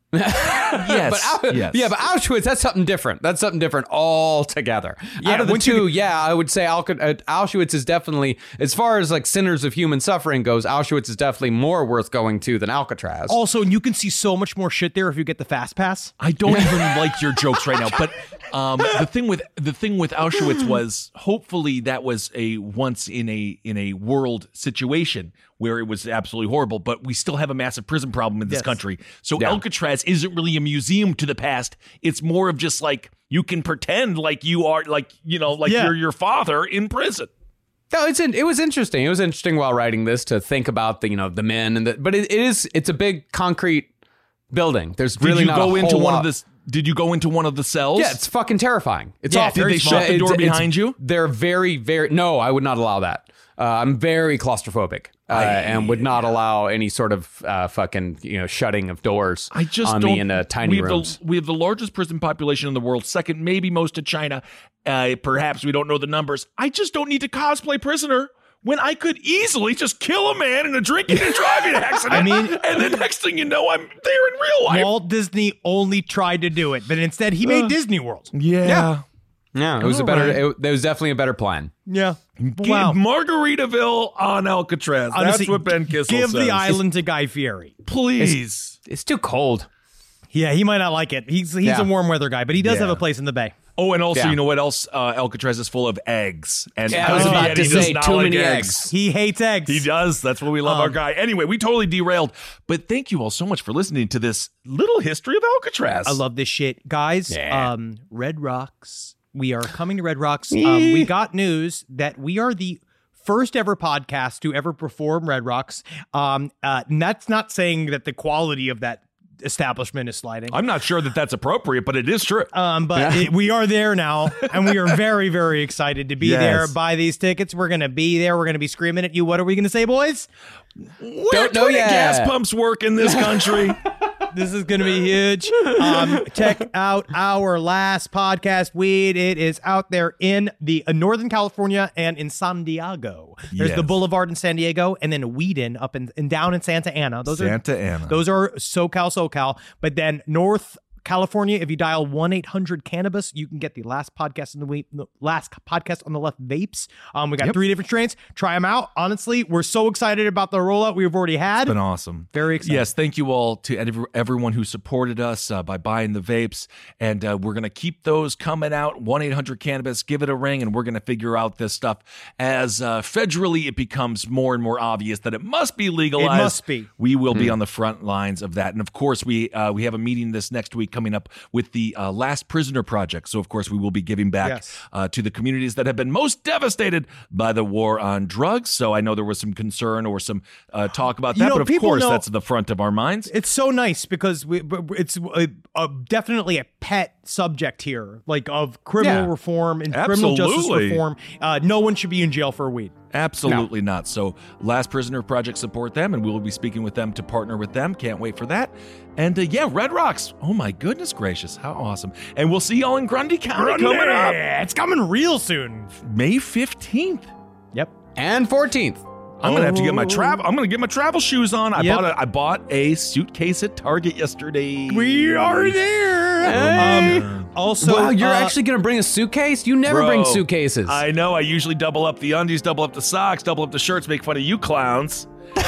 Speaker 5: Yes,
Speaker 6: but Au-
Speaker 5: yes.
Speaker 6: yeah, but Auschwitz, that's something different. That's something different altogether.
Speaker 4: Yeah,
Speaker 6: Out of the
Speaker 4: once you
Speaker 6: two, yeah, I would say Alca- uh, Auschwitz is definitely, as far as like centers of human suffering goes, Auschwitz is definitely more worth going to than Alcatraz.
Speaker 4: Also, you can see so much more shit there if you get the fast pass.
Speaker 5: I don't even like your jokes right now, but um, the thing with the thing with Auschwitz was hopefully that was a once in a in a world situation where it was absolutely horrible, but we still have a massive prison problem in this
Speaker 4: Yes.
Speaker 5: country. So
Speaker 6: Yeah.
Speaker 5: Alcatraz isn't really a museum to the past. It's more of just like you can pretend like you are like, you know, like
Speaker 4: Yeah.
Speaker 5: you're your father in prison.
Speaker 6: No, it's in, it was interesting. It was interesting while writing this to think about the you know the men and the but it, it is it's a big concrete building. There's
Speaker 5: Did
Speaker 6: really
Speaker 5: you
Speaker 6: not
Speaker 5: go
Speaker 6: a
Speaker 5: into
Speaker 6: whole
Speaker 5: one
Speaker 6: lot.
Speaker 5: of the Did you go into one of the cells?
Speaker 6: Yeah, it's fucking terrifying. It's
Speaker 4: Yeah,
Speaker 6: awful.
Speaker 4: did they
Speaker 5: shut the door
Speaker 6: It's- it's-
Speaker 5: behind you?
Speaker 6: They're very, very. No, I would not allow that. Uh, I'm very claustrophobic uh, and would not allow any sort of uh, fucking you know shutting of doors
Speaker 5: I just
Speaker 6: on
Speaker 5: don't,
Speaker 6: me in uh, tiny
Speaker 5: we have
Speaker 6: rooms.
Speaker 5: The, we have the largest prison population in the world, second maybe most to China. Uh, perhaps we don't know the numbers. I just don't need to cosplay prisoner when I could easily just kill a man in a drinking and driving accident.
Speaker 4: I mean-
Speaker 5: and then next thing you know, I'm there in real life.
Speaker 4: Walt Disney only tried to do it, but instead he made Disney World.
Speaker 5: yeah.
Speaker 6: Yeah, it was a
Speaker 5: All
Speaker 6: better.
Speaker 5: right.
Speaker 6: It, there was definitely a better plan.
Speaker 4: Yeah.
Speaker 5: Give
Speaker 4: Wow.
Speaker 5: Margaritaville on Alcatraz.
Speaker 4: Honestly,
Speaker 5: That's what Ben Kissel
Speaker 4: Give
Speaker 5: says.
Speaker 4: the island to Guy Fieri.
Speaker 5: Please.
Speaker 6: It's too cold.
Speaker 4: Yeah, he might not like it. He's he's
Speaker 6: Yeah.
Speaker 4: a warm weather guy, but he does
Speaker 5: Yeah.
Speaker 4: have a place in the bay.
Speaker 5: Oh, and also,
Speaker 6: Yeah.
Speaker 5: you know what else? Uh, Alcatraz is full of eggs. And
Speaker 6: Yeah, I was
Speaker 5: uh,
Speaker 6: about
Speaker 5: and
Speaker 6: to
Speaker 5: he does
Speaker 6: say
Speaker 5: not
Speaker 6: too
Speaker 5: like
Speaker 6: many
Speaker 5: eggs.
Speaker 6: eggs.
Speaker 4: He hates eggs.
Speaker 5: He does. That's what we love our
Speaker 4: Um,
Speaker 5: guy. Anyway, we totally derailed. But thank you all so much for listening to this little history of Alcatraz.
Speaker 4: I love this shit. Guys,
Speaker 6: Yeah.
Speaker 4: um, Red Rocks. We are coming to Red Rocks. Um, we got news that we are the first ever podcast to ever perform Red Rocks. Um, uh, and that's not saying that the quality of that establishment is sliding.
Speaker 5: I'm not sure that that's appropriate, but it is true.
Speaker 4: Um, but it, we are there now, and we are very, very excited to be
Speaker 5: Yes.
Speaker 4: there. Buy these tickets. We're going to be there. We're going to be screaming at you. What are we going to say, boys?
Speaker 5: Where
Speaker 6: Don't know
Speaker 5: do
Speaker 6: yet.
Speaker 5: gas pumps work in this country?
Speaker 4: This is going to be huge. Um, check out our last podcast, Weed. It is out there in the uh, Northern California and in San Diego. There's
Speaker 5: Yes.
Speaker 4: the Boulevard in San Diego, and then Whedon up in, and down in Santa Ana. Those
Speaker 5: Santa
Speaker 4: are
Speaker 5: Ana.
Speaker 4: Those are SoCal, SoCal. But then North California, if you dial one eight hundred cannabis, you can get the last podcast on the week, the last podcast on the left vapes. Um, we got
Speaker 5: Yep.
Speaker 4: three different strains. Try them out. Honestly, we're so excited about the rollout we've already had.
Speaker 5: Been awesome.
Speaker 4: Very excited.
Speaker 5: Yes, thank you all to every- everyone who supported us uh, by buying the vapes. And uh, we're going to keep those coming out. one eight hundred cannabis, give it a ring, and we're going to figure out this stuff as uh, federally it becomes more and more obvious that it must be legalized.
Speaker 4: It must be.
Speaker 5: We will be on the front lines of that. And of course, we uh, we have a meeting this next week coming up with the uh, Last Prisoner Project. So, of course, we will be giving back
Speaker 4: Yes.
Speaker 5: uh, to the communities that have been most devistated by the war on drugs. So I know there was some concern or some uh, talk about
Speaker 4: You
Speaker 5: that,
Speaker 4: know,
Speaker 5: but of
Speaker 4: people
Speaker 5: course
Speaker 4: know-
Speaker 5: that's at the front of our minds.
Speaker 4: It's so nice because we, it's a, a, definitely a pet subject here, like of criminal
Speaker 6: Yeah.
Speaker 4: reform and criminal justice
Speaker 5: Absolutely.
Speaker 4: reform. Uh, no one should be in jail for weed.
Speaker 5: Absolutely not. So Last Prisoner Project, support them, and we will be speaking with them to partner with them. Can't wait for that. And uh, yeah, Red Rocks. Oh my goodness gracious, how awesome. And we'll see y'all in Grundy County coming up
Speaker 4: It's coming real soon.
Speaker 5: May fifteenth.
Speaker 4: Yep.
Speaker 6: And fourteenth.
Speaker 5: I'm gonna have to get my travel. I'm gonna get my travel shoes on. I
Speaker 4: Yep.
Speaker 5: bought a I bought a suitcase at Target yesterday.
Speaker 4: We are there.
Speaker 6: Hey.
Speaker 4: Um, also,
Speaker 6: Wow, you're
Speaker 4: uh,
Speaker 6: actually going to bring a suitcase? You never
Speaker 5: Bro,
Speaker 6: bring suitcases.
Speaker 5: I know. I usually double up the undies, double up the socks, double up the shirts, make fun of you clowns.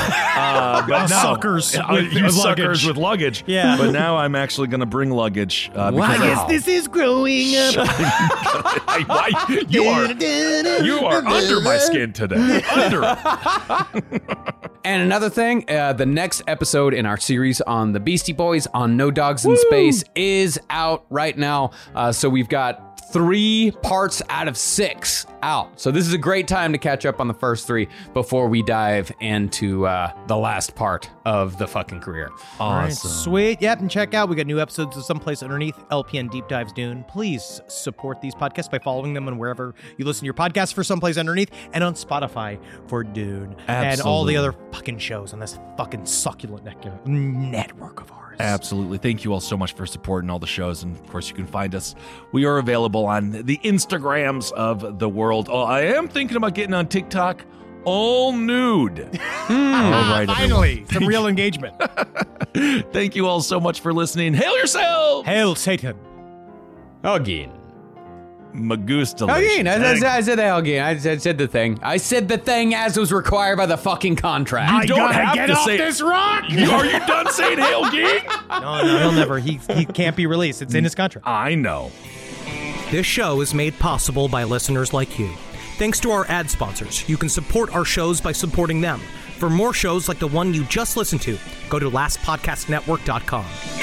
Speaker 5: Uh, but no.
Speaker 4: Suckers
Speaker 5: Yeah,
Speaker 4: with
Speaker 5: you
Speaker 4: luggage.
Speaker 5: suckers with luggage.
Speaker 4: Yeah.
Speaker 5: But now I'm actually going to bring luggage. Uh, because
Speaker 6: Wow.
Speaker 5: I-
Speaker 4: This is growing up.
Speaker 5: Hey, why- you are you are under my skin today. Under it.
Speaker 6: And another thing, uh, the next episode in our series on the Beastie Boys on No Dogs in Space is out right now. Uh, so we've got three parts out of six out. So this is a great time to catch up on the first three before we dive into uh, the last part of the fucking career.
Speaker 4: All right, sweet. Yep, and check out, we got new episodes of Someplace Underneath, L P N Deep Dives Dune. Please support these podcasts by following them on wherever you listen to your podcasts for Someplace Underneath and on Spotify for Dune. And all the
Speaker 5: Absolutely.
Speaker 4: other fucking shows on this fucking succulent net- network of ours.
Speaker 5: Absolutely. Thank you all so much for supporting all the shows. And of course, you can find us. We are available on the Instagrams of the world. Oh, I am thinking about getting on TikTok. all nude. All right,
Speaker 4: Finally, some real engagement.
Speaker 5: Thank you all so much for listening. Hail yourself!
Speaker 4: Hail Satan.
Speaker 6: Again.
Speaker 5: Magustalations.
Speaker 6: Again. I, I, I said that again. I said, said the thing. I said the thing as was required by the fucking contract.
Speaker 5: You don't
Speaker 4: gotta
Speaker 5: have
Speaker 4: get
Speaker 5: to
Speaker 4: off
Speaker 5: say
Speaker 4: this rock.
Speaker 5: Are you done saying hail gang?
Speaker 4: No, no, he'll never. He he can't be released. It's in his contract.
Speaker 5: I know.
Speaker 7: This show is made possible by listeners like you. Thanks to our ad sponsors, you can support our shows by supporting them. For more shows like the one you just listened to, go to last podcast network dot com.